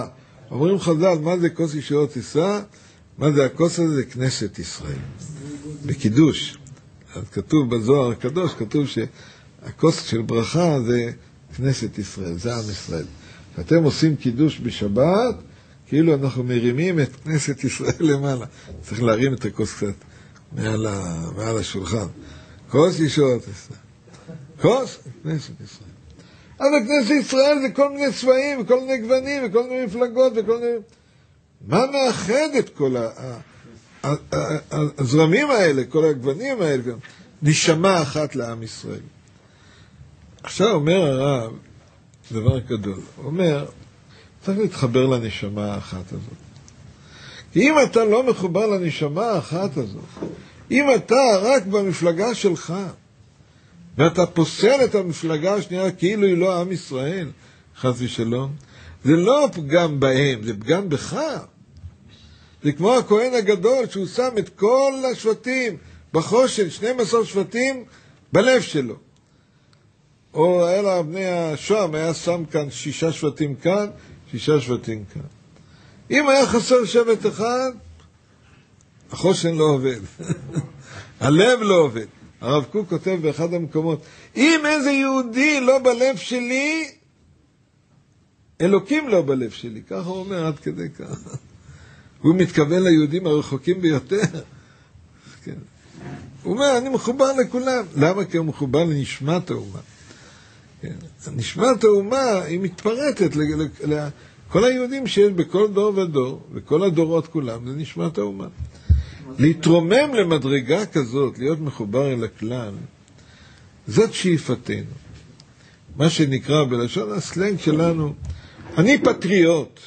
אומרים חז"ל, מה זה כוס ישועות תישא? מה זה הכוס הזה? זה כנסת ישראל. בקידוש. אז כתוב בזוהר הקדוש, כתוב שהכוס של ברכה זה כנסת ישראל, זה עם ישראל. כשאתם עושים קידוש בשבת, כאילו אנחנו מרימים את כנסת ישראל למעלה. צריך להרים את הכוס קצת מעל השולחן. כוס ישועות תישא. כוס, כנסת ישראל. אז כנסת ישראל זה כל מיני צבעים, וכל מיני גוונים, וכל מיני מפלגות, וכל מיני... מה מאחד את כל הזרמים האלה, כל הגוונים האלה? נשמה אחת לעם ישראל. עכשיו אומר הרב, דבר גדול, הוא אומר, צריך להתחבר לנשמה האחת הזאת. כי אם אתה לא מחובר לנשמה האחת הזאת, אם אתה רק במפלגה שלך, ואתה פוסל את המפלגה השנייה כאילו היא לא עם ישראל, חס ושלום, זה לא פגם בהם, זה פגם בך. זה כמו הכהן הגדול שהוא שם את כל השבטים בחושן, 12 שבטים בלב שלו. או אלה בני השוהם היה שם כאן 6 שבטים כאן, 6 שבטים כאן. אם היה חסר שבט אחד, החושן לא עובד. הלב לא עובד. הרב קוק כותב באחד המקומות, אם איזה יהודי לא בלב שלי, אלוקים לא בלב שלי. ככה הוא אומר עד כדי כך. הוא מתכוון ליהודים הרחוקים ביותר. כן. הוא אומר, אני מחובר לכולם. למה? כי הוא מחובר לנשמת האומה. כן. נשמת האומה היא מתפרטת לכל היהודים שיש בכל דור ודור, וכל הדורות כולם, זה נשמת האומה. להתרומם למדרגה כזאת, להיות מחובר אל הכלל, זאת שאיפתנו. מה שנקרא בלשון הסלנג שלנו, אני פטריוט.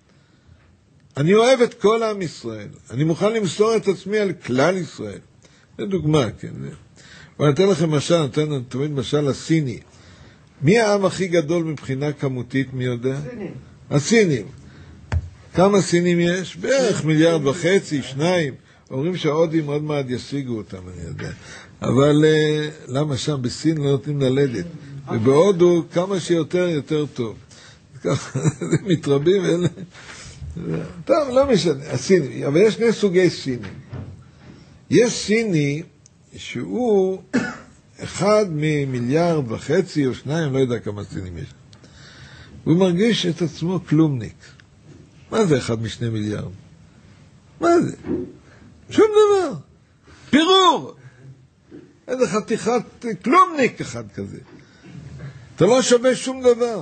אני אוהב את כל עם ישראל. אני מוכן למסור את עצמי על כלל ישראל. זה דוגמה, כן. ואני אתן לכם משל, נותן תמיד משל הסיני. מי העם הכי גדול מבחינה כמותית, מי יודע? סינים. הסינים. כמה סינים יש? בערך 1.5 מיליארד, 2. אומרים שההודים עוד מעט ישיגו אותם, אני יודע. אבל למה שם בסין לא נותנים ללדת? ובהודו כמה שיותר, יותר טוב. ככה, זה מתרבים, אלה... טוב, לא משנה, הסיני. אבל יש 2 סוגי סינים. יש סיני שהוא 1 מ1.5 מיליארד או 2, לא יודע כמה סינים יש. הוא מרגיש את עצמו כלומניק. מה זה 1 מ2 מיליארד? מה זה? שום דבר. פירור. איזה חתיכת כלומניק אחד כזה. אתה לא שווה שום דבר.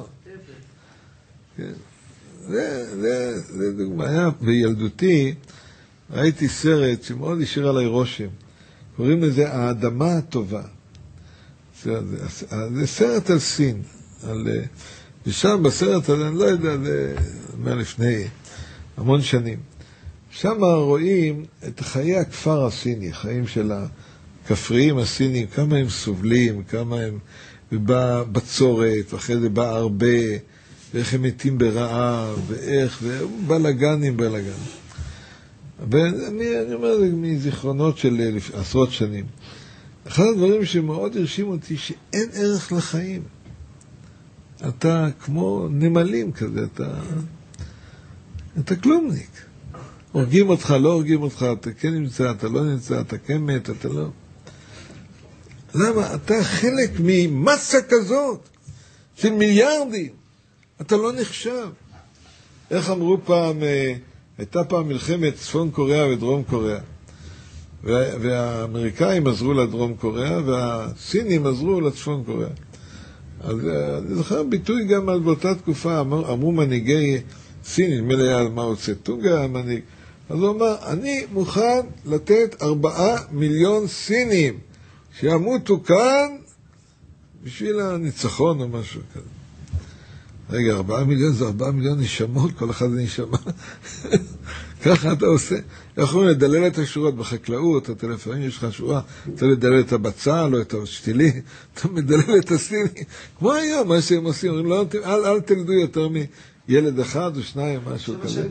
כן. זה דוגמה. היה בילדותי, ראיתי סרט שמאוד השאיר עליי רושם. קוראים לזה האדמה הטובה. זה סרט על סין. ושם בסרט הזה, אני לא יודע, זה לפני המון שנים. שם רואים את חיי הכפר הסיני, חיים של הכפריים הסינים, כמה הם סובלים, כמה הם בצורת, ואחרי זה בא הרבה, ואיך הם מתים ברעב, ואיך, ובלגנים. ואני אומר זה מזיכרונות של עשרות שנים. אחד הדברים שמאוד הרשים אותי, שאין ערך לחיים. אתה כמו נמלים כזה, אתה כלומניק. הורגים אותך, לא הורגים אותך, אתה כן נמצא, אתה לא נמצא, אתה כן מת, אתה לא. למה? אתה חלק ממסה כזאת של מיליארדים. אתה לא נחשב. איך אמרו פעם, הייתה פעם מלחמת צפון קוריאה ודרום קוריאה. והאמריקאים עזרו לדרום קוריאה, והסינים עזרו לצפון קוריאה. אז אני זוכר ביטוי גם על באותה תקופה, אמרו מנהיגי סינים, מלא על מאו צטונג המנהיג. אז הוא אמר, אני מוכן לתת 4 מיליון סינים שימותו כאן בשביל הניצחון או משהו כזה. רגע, 4 מיליון זה 4 מיליון נשמות, כל אחד זה נשמה. ככה אתה עושה. יכולים לדלל את השורות בחקלאות, אתה לפעמים יש לך שורה, אתה לדלל את הבצל או את השתילי, אתה מדלל את הסיני. כמו היום, מה שהם עושים, אומרים, לא, אל תלדו יותר מילד 1 או 2, משהו כזה.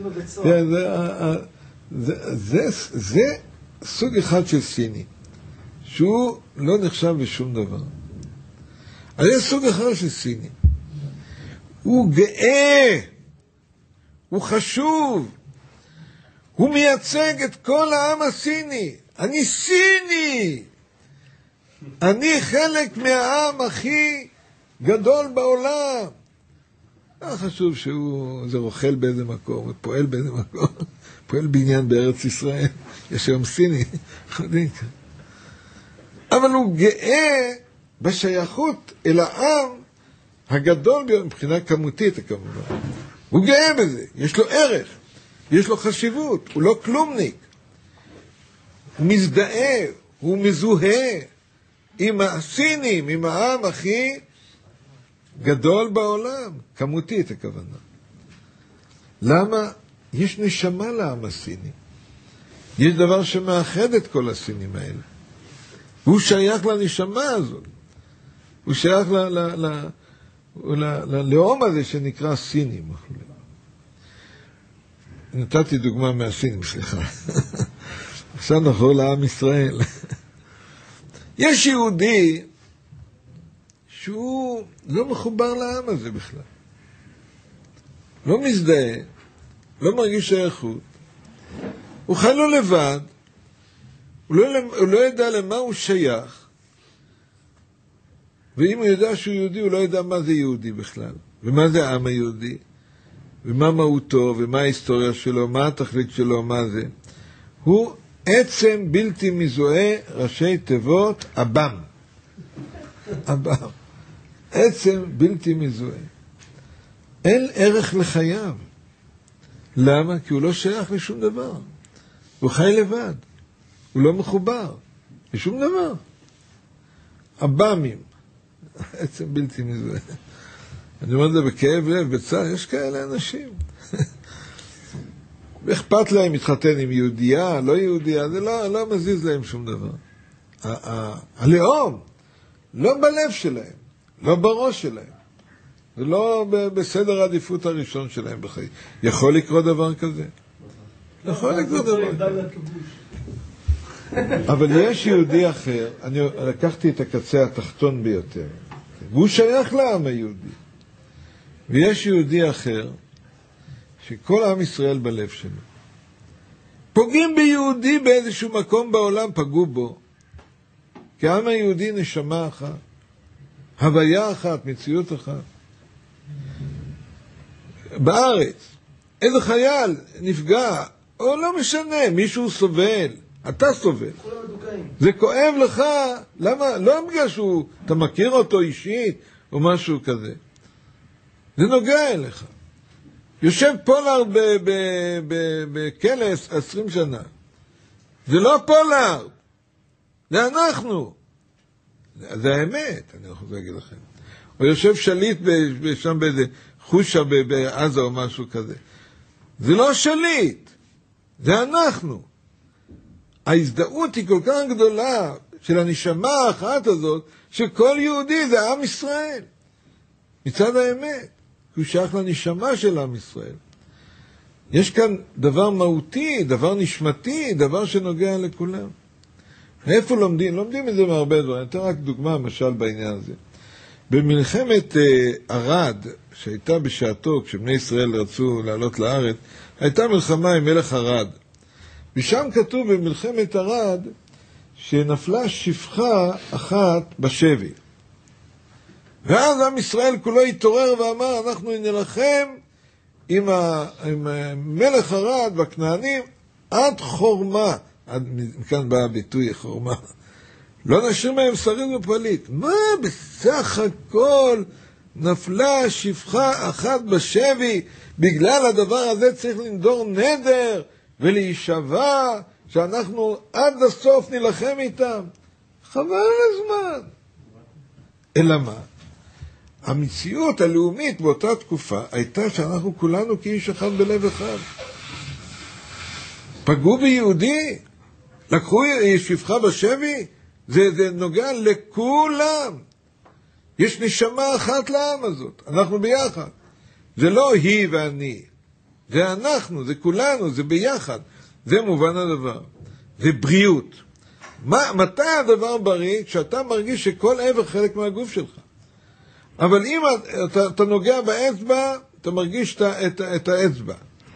זה סוג אחד של סיני, שהוא לא נחשב בשום דבר. אבל יש סוג אחר של סיני. הוא גאה, הוא חשוב. הוא מייצג את כל העם הסיני. אני סיני. אני חלק מהעם הכי גדול בעולם. חשוב זה רוכל באיזה מקום, הוא פועל באיזה מקום, פועל בעניין בארץ ישראל. יש היום סיני. אבל הוא גאה בשייכות אל העם הגדול מבחינה כמותית כמובן. הוא גאה בזה, יש לו ערך, יש לו חשיבות, הוא לא כלומניק. הוא מזדהה, הוא מזוהה עם הסינים, עם העם הכי גדול בעולם, כמותית הכוונה. למה? יש נשמה לעם הסיני. יש דבר שמאחד את כל הסינים האלה. הוא שייך לנשמה הזאת. הוא שייך ללאום הזה שנקרא סינים. נתתי דוגמה מהסינים, סליחה. עכשיו נחזור לעם ישראל. יש יהודי שהוא לא מחובר לעם הזה בכלל. לא מזדהה, לא מרגיש שייכות. הוא חי לו לבד, הוא לא יודע למה הוא שייך, ואם הוא יודע שהוא יהודי, הוא לא יודע מה זה יהודי בכלל, ומה זה העם היהודי, ומה מהותו, ומה ההיסטוריה שלו, מה התכלית שלו, מה זה. הוא עצם בלתי מזוהה, ראשי תיבות, אב"ם. אב"ם. עצם בלתי מזוהה. אין ערך לחייו. למה? כי הוא לא שייך לשום דבר. הוא חי לבד. הוא לא מחובר לשום דבר. אב"מים. עצם בלתי מזוהה. אני אומר את זה בכאב לב, בצער, יש כאלה אנשים. אכפת להם להתחתן עם יהודייה, לא יהודייה, זה לא מזיז להם שום דבר. הלאום, לא בלב שלהם, לא בראש שלהם. זה לא בסדר העדיפות הראשון שלהם בחיים. יכול לקרות דבר כזה? יכול לקרות דבר כזה. אבל יש יהודי אחר, אני לקחתי את הקצה התחתון ביותר, והוא שייך לעם היהודי. ויש יהודי אחר, שכל עם ישראל בלב שלו. פוגעים ביהודי באיזשהו מקום בעולם, פגעו בו. כי העם היהודי נשמה אחת, הוויה אחת, מציאות אחת. בארץ, איזה חייל נפגע, או לא משנה, מישהו סובל, אתה סובל. זה כואב לך, למה? לא בגלל אתה מכיר אותו אישית, או משהו כזה. זה נוגע אליך. יושב פולארד בכלא 20 שנה. זה לא פולארד, זה אנחנו. זה האמת, אני יכול להגיד לכם. או יושב שליט שם באיזה חושה בעזה או משהו כזה. זה לא שליט, זה אנחנו. ההזדהות היא כל כך גדולה של הנשמה האחת הזאת, שכל יהודי זה עם ישראל. מצד האמת. הוא שייך לנשמה של עם ישראל. יש כאן דבר מהותי, דבר נשמתי, דבר שנוגע לכולם. איפה לומדים? לומדים את זה מהרבה דברים. אני אתן רק דוגמה, משל בעניין הזה. במלחמת ערד, שהייתה בשעתו, כשבני ישראל רצו לעלות לארץ, הייתה מלחמה עם מלך ערד. ושם כתוב במלחמת ערד, שנפלה שפחה אחת בשבי. ואז עם ישראל כולו התעורר ואמר, אנחנו נלחם עם מלך ערד והכנענים עד חורמה. מכאן בא הביטוי חורמה. לא נשאיר מהם שריד ופליט. מה בסך הכל נפלה שפחה אחת בשבי? בגלל הדבר הזה צריך לנדור נדר ולהישבע שאנחנו עד הסוף נלחם איתם. חבל הזמן. אלא מה? המציאות הלאומית באותה תקופה הייתה שאנחנו כולנו כאיש אחד בלב אחד. פגעו ביהודי, לקחו שפחה בשבי, זה נוגע לכולם. יש נשמה אחת לעם הזאת, אנחנו ביחד. זה לא היא ואני, זה אנחנו, זה כולנו, זה ביחד. זה מובן הדבר. זה בריאות. מתי הדבר בריא? כשאתה מרגיש שכל איבר חלק מהגוף שלך. אבל אם אתה נוגע באצבע, אתה מרגיש את האצבע.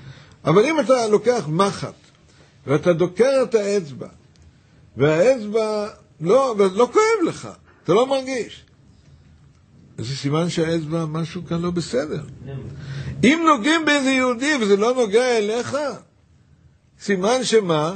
אבל אם אתה לוקח מחט, ואתה דוקר את האצבע, והאצבע לא כואב לך, אתה לא מרגיש. זה סימן שהאצבע משהו כאן לא בסדר. אם נוגעים באיזה יהודי וזה לא נוגע אליך, סימן שמה?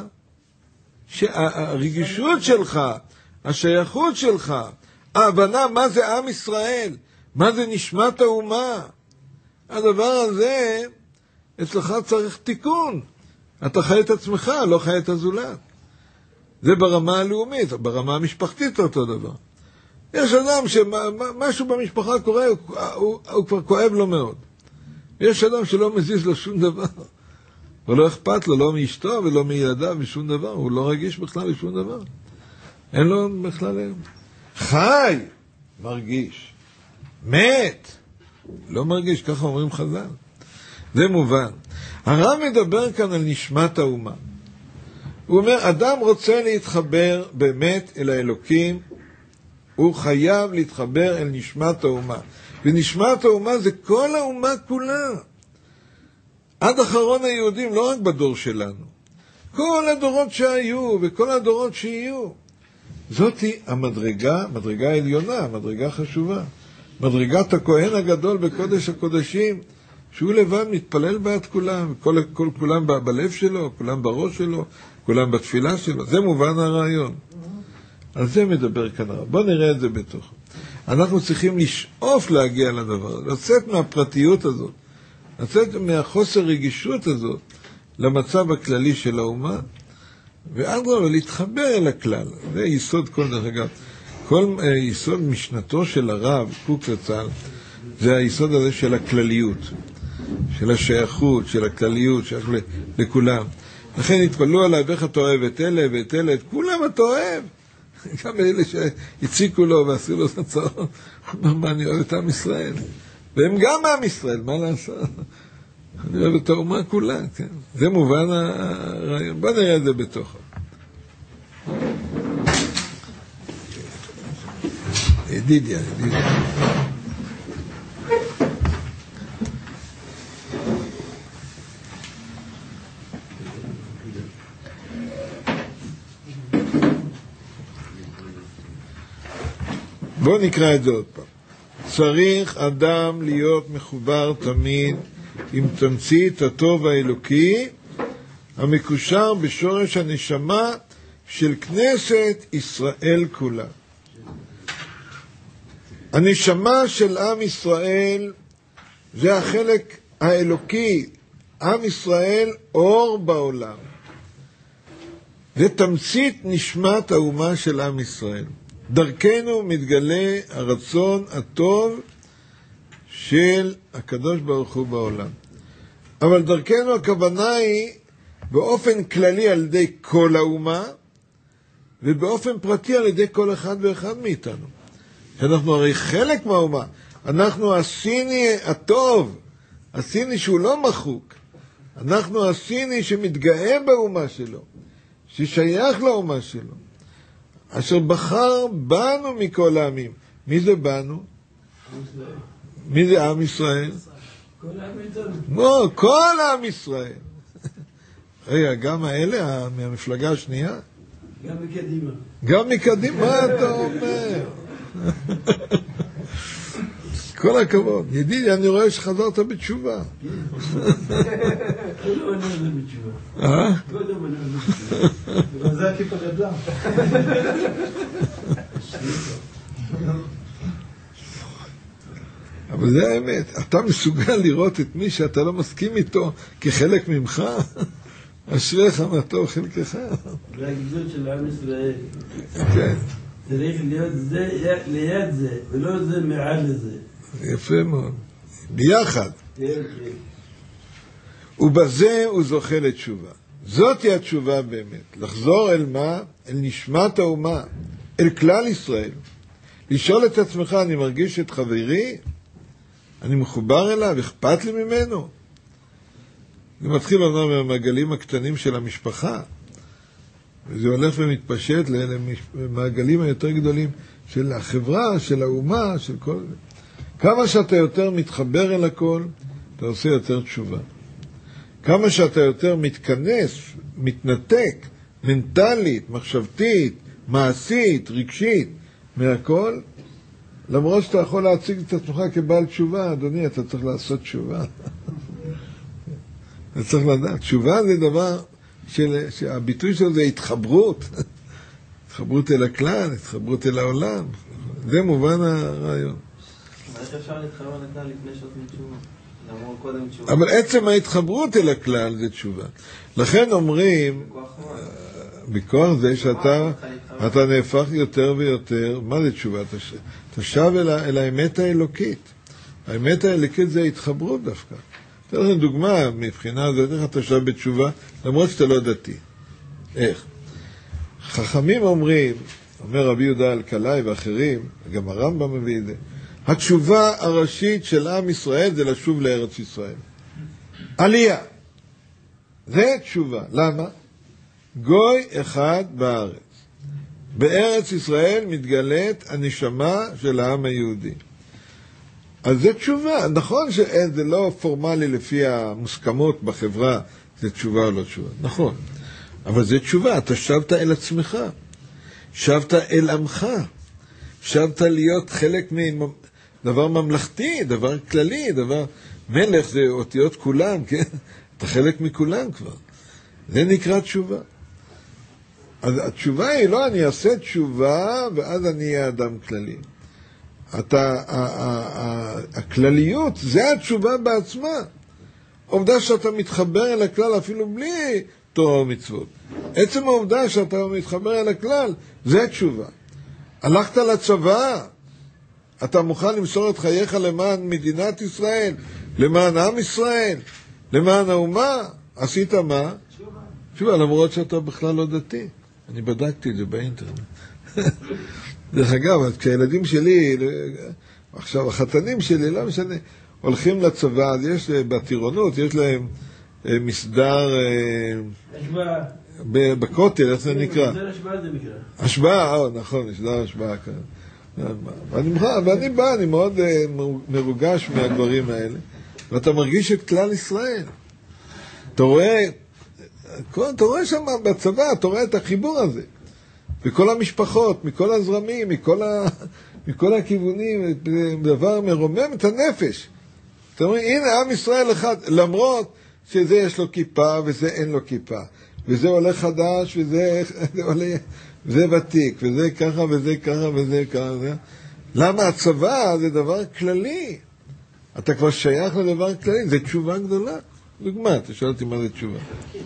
שהרגישות שלך, השייכות שלך, ההבנה מה זה עם ישראל, מה זה נשמת האומה, הדבר הזה אצלך צריך תיקון. אתה חי את עצמך, לא חי את הזולת. זה ברמה הלאומית, ברמה המשפחתית אותו דבר. יש אדם שמשהו במשפחה קורה, הוא כבר כואב לו מאוד. יש אדם שלא מזיז לו שום דבר. ולא אכפת לו, לא מאשתו ולא מילדיו ושום דבר. הוא לא רגיש בכלל לשום דבר. אין לו בכלל... חי, מרגיש. מת, לא מרגיש, ככה אומרים חז"ל. זה מובן. הרב מדבר כאן על נשמת האומה. הוא אומר, אדם רוצה להתחבר באמת אל האלוקים, הוא חייב להתחבר אל נשמת האומה. ונשמת האומה זה כל האומה כולה. עד אחרון היהודים, לא רק בדור שלנו. כל הדורות שהיו וכל הדורות שיהיו. זאת היא המדרגה, מדרגה עליונה, מדרגה חשובה. מדרגת הכהן הגדול בקודש הקודשים, שהוא לבד מתפלל בעד כולם, כולם בלב שלו, כולם בראש שלו, כולם בתפילה שלו. זה מובן הרעיון. על זה מדבר כאן הרב. בוא נראה את זה בתוך. אנחנו צריכים לשאוף להגיע לדבר, לצאת מהפרטיות הזאת, לצאת מהחוסר רגישות הזאת, למצב הכללי של האומה, ואדרבה להתחבר אל הכלל. זה יסוד כל דרך אגב. כל יסוד משנתו של הרב קוק זצ"ל, זה היסוד הזה של הכלליות, של השייכות, של הכלליות, שייך לכולם. לכן התפללו עליו, איך אתה אוהב את אלה ואת אלה, את כולם אתה אוהב. גם אלה שהציקו לו ועשו לו הצעות, הוא אומר, מה, אני אוהב את עם ישראל. והם גם עם ישראל, מה לעשות? אני אוהב את האומה כולה, כן? זה מובן הרעיון. בוא נראה את זה בתוכו. ידידיה. בואו נקרא את זה עוד פעם. צריך אדם להיות מחובר תמיד עם תמצית הטוב האלוקי, המקושר בשורש הנשמה של כנסת ישראל כולה. הנשמה של עם ישראל זה החלק האלוקי. עם ישראל אור בעולם. זה תמצית נשמת האומה של עם ישראל. דרכנו מתגלה הרצון הטוב של הקדוש ברוך הוא בעולם. אבל דרכנו הכוונה היא באופן כללי על ידי כל האומה, ובאופן פרטי על ידי כל אחד ואחד מאיתנו. שאנחנו הרי חלק מהאומה. אנחנו הסיני הטוב, הסיני שהוא לא מחוק. אנחנו הסיני שמתגאה באומה שלו, ששייך לאומה שלו. אשר בחר בנו מכל העמים. מי זה בנו? מי זה עם ישראל? כל העם איתנו. לא, כל עם ישראל. רגע, גם האלה מהמפלגה השנייה? גם מקדימה. גם מקדימה, מה אתה אומר? כל הכבוד. ידידי, אני רואה שחזרת בתשובה. כל לא עונה זה בתשובה. כל לא עונה זה בתשובה. וזה הכיפה גדלה. אבל זה האמת. אתה מסוגל לראות את מי שאתה לא מסכים איתו כחלק ממך? אשריך מה טוב חלקך. זה הגדול של עם ישראל. כן. צריך להיות זה ליד זה, ולא זה מעל לזה. יפה מאוד. ביחד. כן. ובזה הוא זוכה לתשובה. זאת היא התשובה באמת. לחזור אל מה? אל נשמת האומה. אל כלל ישראל. לשאול את עצמך, אני מרגיש את חברי? אני מחובר אליו? אכפת לי ממנו? זה מתחיל לנו מהמעגלים הקטנים של המשפחה. וזה הולך ומתפשט למעגלים היותר גדולים של החברה, של האומה, של כל זה. כמה שאתה יותר מתחבר אל הכל, אתה עושה יותר תשובה. כמה שאתה יותר מתכנס, מתנתק, מנטלית, מחשבתית, מעשית, רגשית, מהכל, למרות שאתה יכול להציג את עצמך כבעל תשובה, אדוני, אתה צריך לעשות תשובה. אתה צריך לדעת. תשובה זה דבר שהביטוי שלו זה התחברות. התחברות אל הכלל, התחברות אל העולם. זה מובן הרעיון. איך אפשר להתחבר לכלל לפני שעושים תשובה? למרות קודם תשובה. אבל עצם ההתחברות אל הכלל זה תשובה. לכן אומרים, בכוח זה שאתה נהפך יותר ויותר, מה זה תשובה? אתה שב אל האמת האלוקית. האמת האלוקית זה התחברות דווקא. אתן לכם דוגמה, מבחינה הזאת, איך אתה שב בתשובה, למרות שאתה לא דתי. איך? חכמים אומרים, אומר רבי יהודה אלקלעי ואחרים, גם הרמב"ם מביא את זה, התשובה הראשית של עם ישראל זה לשוב לארץ ישראל. עלייה. זה תשובה. למה? גוי אחד בארץ. בארץ ישראל מתגלית הנשמה של העם היהודי. אז זה תשובה. נכון שזה לא פורמלי לפי המוסכמות בחברה, זה תשובה או לא תשובה. נכון. אבל זה תשובה. אתה שבת אל עצמך. שבת אל עמך. שבת להיות חלק מדבר ממלכתי, דבר כללי, דבר מלך, זה אותיות כולם, כן? אתה חלק מכולם כבר. זה נקרא תשובה. אז התשובה היא לא אני אעשה תשובה ואז אני אהיה אדם כללי. הכלליות זה התשובה בעצמה. עובדה שאתה מתחבר אל הכלל אפילו בלי תורה ומצוות. עצם העובדה שאתה מתחבר אל הכלל זה תשובה. הלכת לצבא, אתה מוכן למסור את חייך למען מדינת ישראל, למען עם ישראל, למען האומה, עשית מה? תשובה, למרות שאתה בכלל לא דתי. אני בדקתי את זה באינטרנט. דרך אגב, אז כשהילדים שלי, עכשיו החתנים שלי, לא משנה, הולכים לצבא, אז יש בטירונות, יש להם מסדר בכותל, איך זה נקרא? מסדר השבעה זה נקרא. השבעה, נכון, מסדר השבעה כאן. ואני בא, אני מאוד מרוגש מהדברים האלה, ואתה מרגיש את כלל ישראל. אתה רואה שם בצבא, אתה רואה את החיבור הזה. וכל המשפחות, מכל הזרמים, מכל הכיוונים, דבר מרומם את הנפש. אתה אומר, הנה עם ישראל אחד, למרות שזה יש לו כיפה וזה אין לו כיפה. וזה עולה חדש וזה ותיק, וזה ככה וזה ככה וזה ככה. למה הצבא זה דבר כללי? אתה כבר שייך לדבר כללי, זה תשובה גדולה. דוגמה, אתה שואל אותי מה זה תשובה.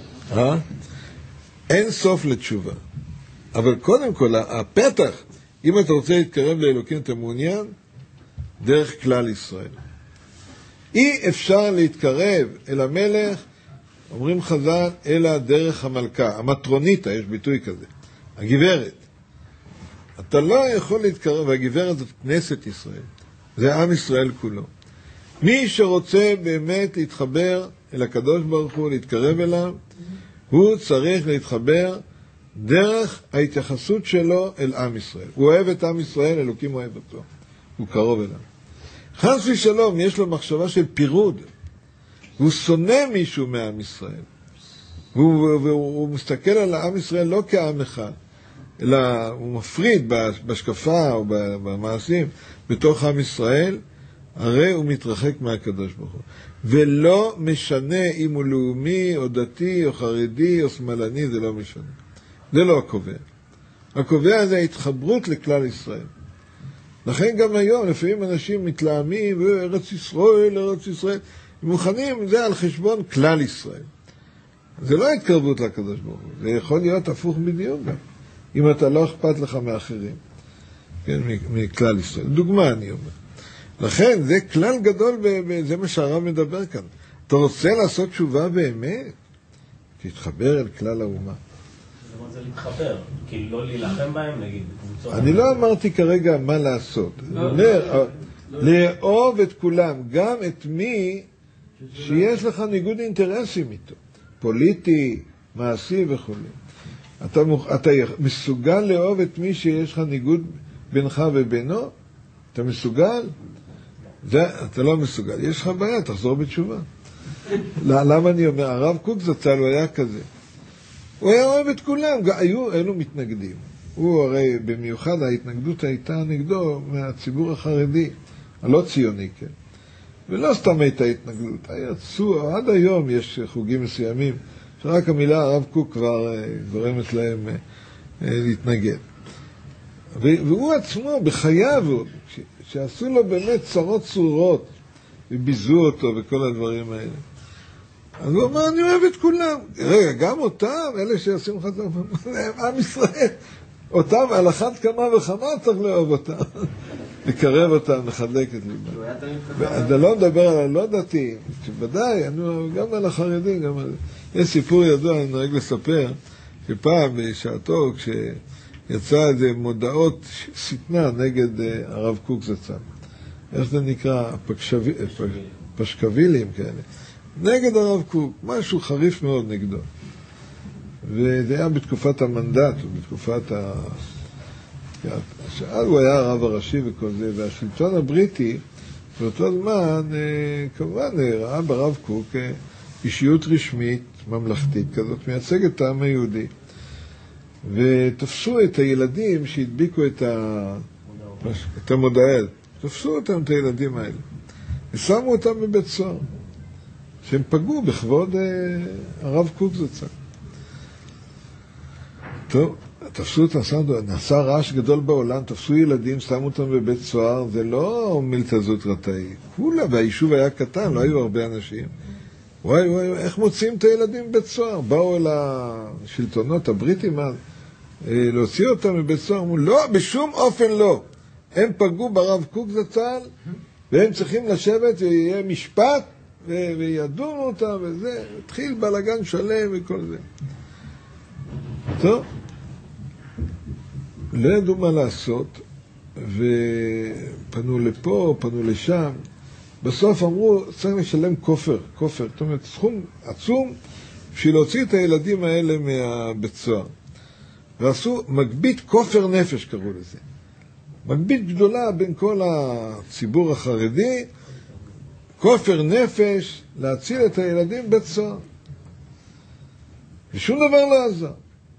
אין סוף לתשובה. אבל קודם כל, הפתח, אם אתה רוצה להתקרב לאלוקים, אתה מעוניין, דרך כלל ישראל. אי אפשר להתקרב אל המלך, אומרים חז"ל, אלא דרך המלכה, המטרוניתה, יש ביטוי כזה, הגברת. אתה לא יכול להתקרב, והגברת זאת כנסת ישראל, זה עם ישראל כולו. מי שרוצה באמת להתחבר אל הקדוש ברוך הוא, להתקרב אליו, הוא צריך להתחבר דרך ההתייחסות שלו אל עם ישראל. הוא אוהב את עם ישראל, אלוקים אוהב אותו. הוא קרוב אליו. חס ושלום, יש לו מחשבה של פירוד. הוא שונא מישהו מעם ישראל. והוא מסתכל על העם ישראל לא כעם אחד, אלא הוא מפריד בהשקפה או במעשים בתוך עם ישראל, הרי הוא מתרחק מהקדוש ברוך הוא. ולא משנה אם הוא לאומי או דתי או חרדי או שמאלני, זה לא משנה. זה לא הקובע. הקובע זה ההתחברות לכלל ישראל. לכן גם היום, לפעמים אנשים מתלהמים, ארץ ישראל, ארץ ישראל, מוכנים, זה על חשבון כלל ישראל. זה לא התקרבות לקדוש ברוך הוא, זה יכול להיות הפוך בדיוק גם, אם אתה לא אכפת לך מאחרים, כן, מכלל ישראל. דוגמה אני אומר. לכן זה כלל גדול, זה מה שהרב מדבר כאן. אתה רוצה לעשות תשובה באמת? תתחבר אל כלל האומה. זה להתחבר, כי לא להילחם בהם, נגיד, בקבוצות. אני לא אמרתי כרגע מה לעשות. אני אומר, לאהוב את כולם, גם את מי שיש לך ניגוד אינטרסים איתו, פוליטי, מעשי וכו'. אתה מסוגל לאהוב את מי שיש לך ניגוד בינך ובינו? אתה מסוגל? אתה לא מסוגל. יש לך בעיה, תחזור בתשובה. למה אני אומר? הרב קוק זצ"ל הוא היה כזה. הוא היה אוהב את כולם, אלו מתנגדים. הוא הרי במיוחד ההתנגדות הייתה נגדו מהציבור החרדי, הלא ציוני, כן. ולא סתם הייתה התנגדות, עד היום יש חוגים מסוימים, שרק המילה הרב קוק כבר גורמת להם להתנגד. והוא עצמו, בחייו, שעשו לו באמת צרות צרורות, וביזו אותו וכל הדברים האלה. אז הוא אמר, אני אוהב את כולם. רגע, גם אותם, אלה שעושים חטאים, עם ישראל, אותם על אחת כמה וכמה צריך לאהוב אותם. לקרב אותם, לחלק את ליבם. אתה לא מדבר על הלא דתיים, שוודאי, גם על החרדים, גם על... יש סיפור ידוע, אני נוהג לספר, שפעם בשעתו, כשיצא איזה מודעות שטנה נגד הרב קוק זצ"ל. איך זה נקרא? פשקווילים כאלה. נגד הרב קוק, משהו חריף מאוד נגדו. וזה היה בתקופת המנדט, או בתקופת ה... אז הוא היה הרב הראשי וכל זה, והשלטון הבריטי, באותו זמן, כמובן, ראה ברב קוק אישיות רשמית, ממלכתית כזאת, מייצגת את העם היהודי. ותפסו את הילדים שהדביקו את המודעל. תפסו אותם, את הילדים האלה. ושמו אותם בבית סוהר. שהם פגעו בכבוד הרב קוק זצ"ל. טוב, תפסו אותם, נעשה רעש גדול בעולם, תפסו ילדים, שמו אותם בבית סוהר, זה לא מילתא זוטרתאי. כולה, והיישוב היה קטן, לא היו הרבה אנשים. וואי, איך מוצאים את הילדים בבית סוהר? באו אל השלטונות הבריטים להוציא אותם מבית סוהר, אמרו, לא, בשום אופן לא. הם פגעו ברב קוק זצ"ל, והם צריכים לשבת ויהיה משפט, וידונו אותם, וזה, התחיל בלגן שלם וכל זה. טוב, לא ידעו מה לעשות, ופנו לפה, פנו לשם. בסוף אמרו, צריך לשלם כופר, זאת אומרת, סכום עצום, בשביל להוציא את הילדים האלה מהבית סוהר. ועשו מגבית כופר נפש, קראו לזה. מגבית גדולה בין כל הציבור החרדי, כופר נפש, להציל את הילדים בית סוהר. ושום דבר לא עזר.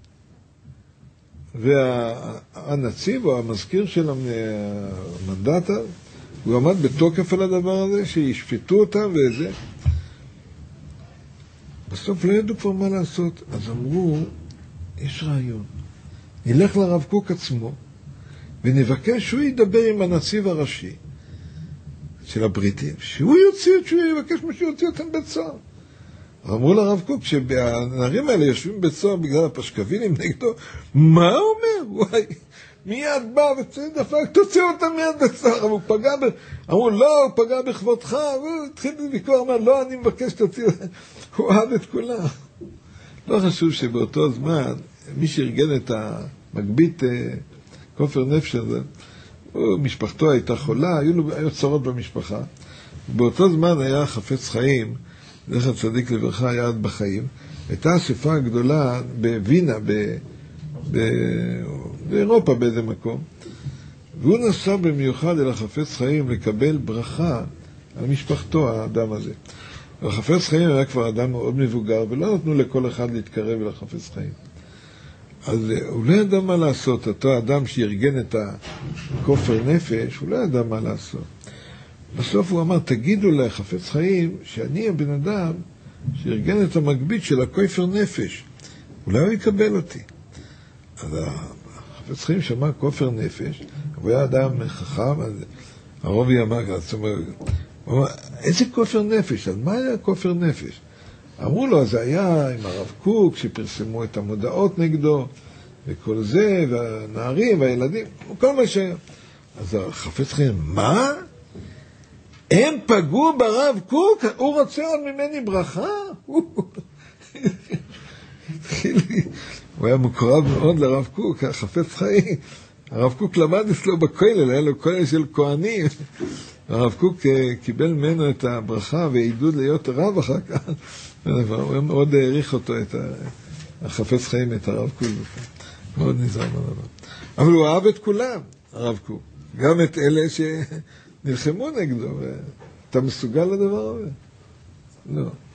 והנציב או המזכיר של המנדט, הוא עמד בתוקף על הדבר הזה, שישפטו אותם וזה. בסוף לא ידעו כבר מה לעשות. אז אמרו, יש רעיון. נלך לרב קוק עצמו, ונבקש שהוא ידבר עם הנציב הראשי של הבריטים, שהוא יבקש משהו יוציא אותם בית סוהר. אמרו לרב קוק שהנערים האלה יושבים בית סוהר בגלל הפשקווילים נגדו. מה הוא אומר? וואי, מיד בא ודפק, תוציא אותם מיד בית סוהר. אמרו, לא, הוא פגע בכבודך, והוא התחיל לביקור, אמר, לא, אני מבקש תוציא אותם. הוא אהב את כולם. לא חשוב שבאותו זמן, מי שארגן את המגבית כופר נפש הזה, משפחתו הייתה חולה, היו צרות במשפחה. באותו זמן היה חפץ חיים, זכר צדיק לברכה, היה עד בחיים. הייתה אספה גדולה בווינה, באירופה באיזה מקום. והוא נסע במיוחד אל החפץ חיים לקבל ברכה על משפחתו, האדם הזה. החפץ חיים היה כבר אדם מאוד מבוגר, ולא נתנו לכל אחד להתקרב אל החפץ חיים. אז הוא לא ידע מה לעשות, אותו אדם שארגן את הכופר נפש, הוא לא ידע מה לעשות. בסוף הוא אמר, תגידו לחפץ חיים שאני הבן אדם שארגן את המגבית של הכופר נפש. אולי הוא יקבל אותי. אז החפץ חיים שמע כופר נפש, הוא היה אדם חכם, אז הרובי אמר, זאת אומרת, הוא אמר, איזה כופר נפש? אז מה היה כופר נפש? אמרו לו, זה היה עם הרב קוק שפרסמו את המודעות נגדו, וכל זה, והנערים והילדים, כל מה שהיה. אז החפץ חיים, מה? הם פגעו ברב קוק? הוא רוצה עוד ממני ברכה? הוא היה מקורב מאוד לרב קוק, החפץ חיים. הרב קוק למד אצלו בכולל, היה לו כולל של כהנים. הרב קוק קיבל ממנו את הברכה ועידוד להיות רב אחר כך. הוא מאוד העריך אותו, את החפץ חיים, את הרב קוק. מאוד נזהר מהדבר. אבל הוא אהב את כולם, הרב קוק. גם את אלה שנלחמו נגדו. אתה מסוגל לדבר הזה? לא.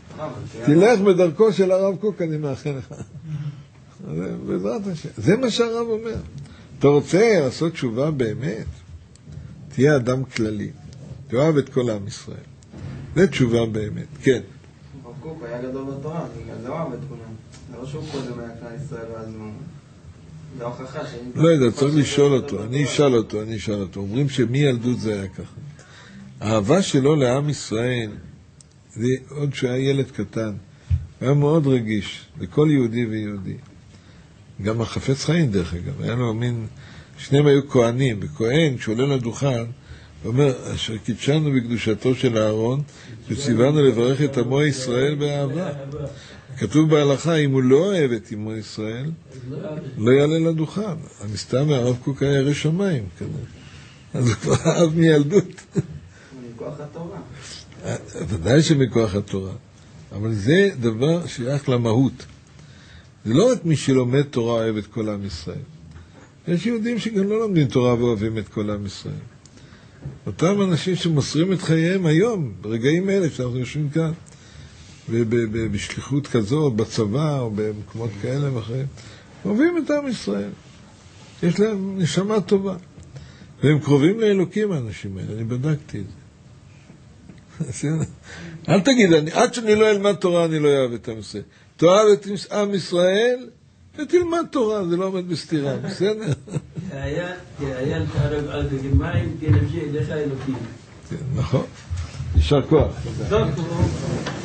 תלך בדרכו של הרב קוק, אני מאחל לך. בעזרת השם. זה מה שהרב אומר. אתה רוצה לעשות תשובה באמת? תהיה אדם כללי. תאהב את כל עם ישראל. זה תשובה באמת. כן. הרב קוק היה גדול בתורה, בגלל זה אוהב את כולם. זה לא שהוא קודם היה כלל ישראל ואז הוא... זה הוכחה שאין... לא יודע, צריך לשאול אותו. אני אשאל אותו. אומרים שמילדות זה היה ככה. האהבה שלו לעם ישראל, זה עוד שהיה ילד קטן, היה מאוד רגיש, לכל יהודי ויהודי. גם החפץ חיים דרך אגב, היה לו מין, שניהם היו כהנים, וכהן שעולה לדוכן, הוא אומר, אשר קידשנו בקדושתו של אהרון, וציוונו לברך את עמו ישראל באהבה. כתוב בהלכה, אם הוא לא אוהב את עמו ישראל, לא יעלה לדוכן. המסתמא הרב קוק היה ירא שמיים, כנראה. אז הוא כבר אהב מילדות. מכוח התורה. ודאי שמכוח התורה. אבל זה דבר שייך למהות. זה לא רק מי שלומד תורה אוהב את כל עם ישראל. יש יהודים שגם לא לומדים תורה ואוהבים את כל עם ישראל. אותם אנשים שמוסרים את חייהם היום, ברגעים אלה שאנחנו יושבים כאן, בשליחות כזו, בצבא או במקומות כאלה ואחרים, אוהבים את עם ישראל. יש להם נשמה טובה. והם קרובים לאלוקים האנשים האלה, אני בדקתי את זה. אל תגיד, עד שאני לא אלמד תורה אני לא אוהב את עם ישראל. תאהב את עם ישראל ותלמד תורה, זה לא עומד בסתירה, בסדר? היה תערב על דגמיים, תנבשי אליך אלוקים. נכון, יישר כוח.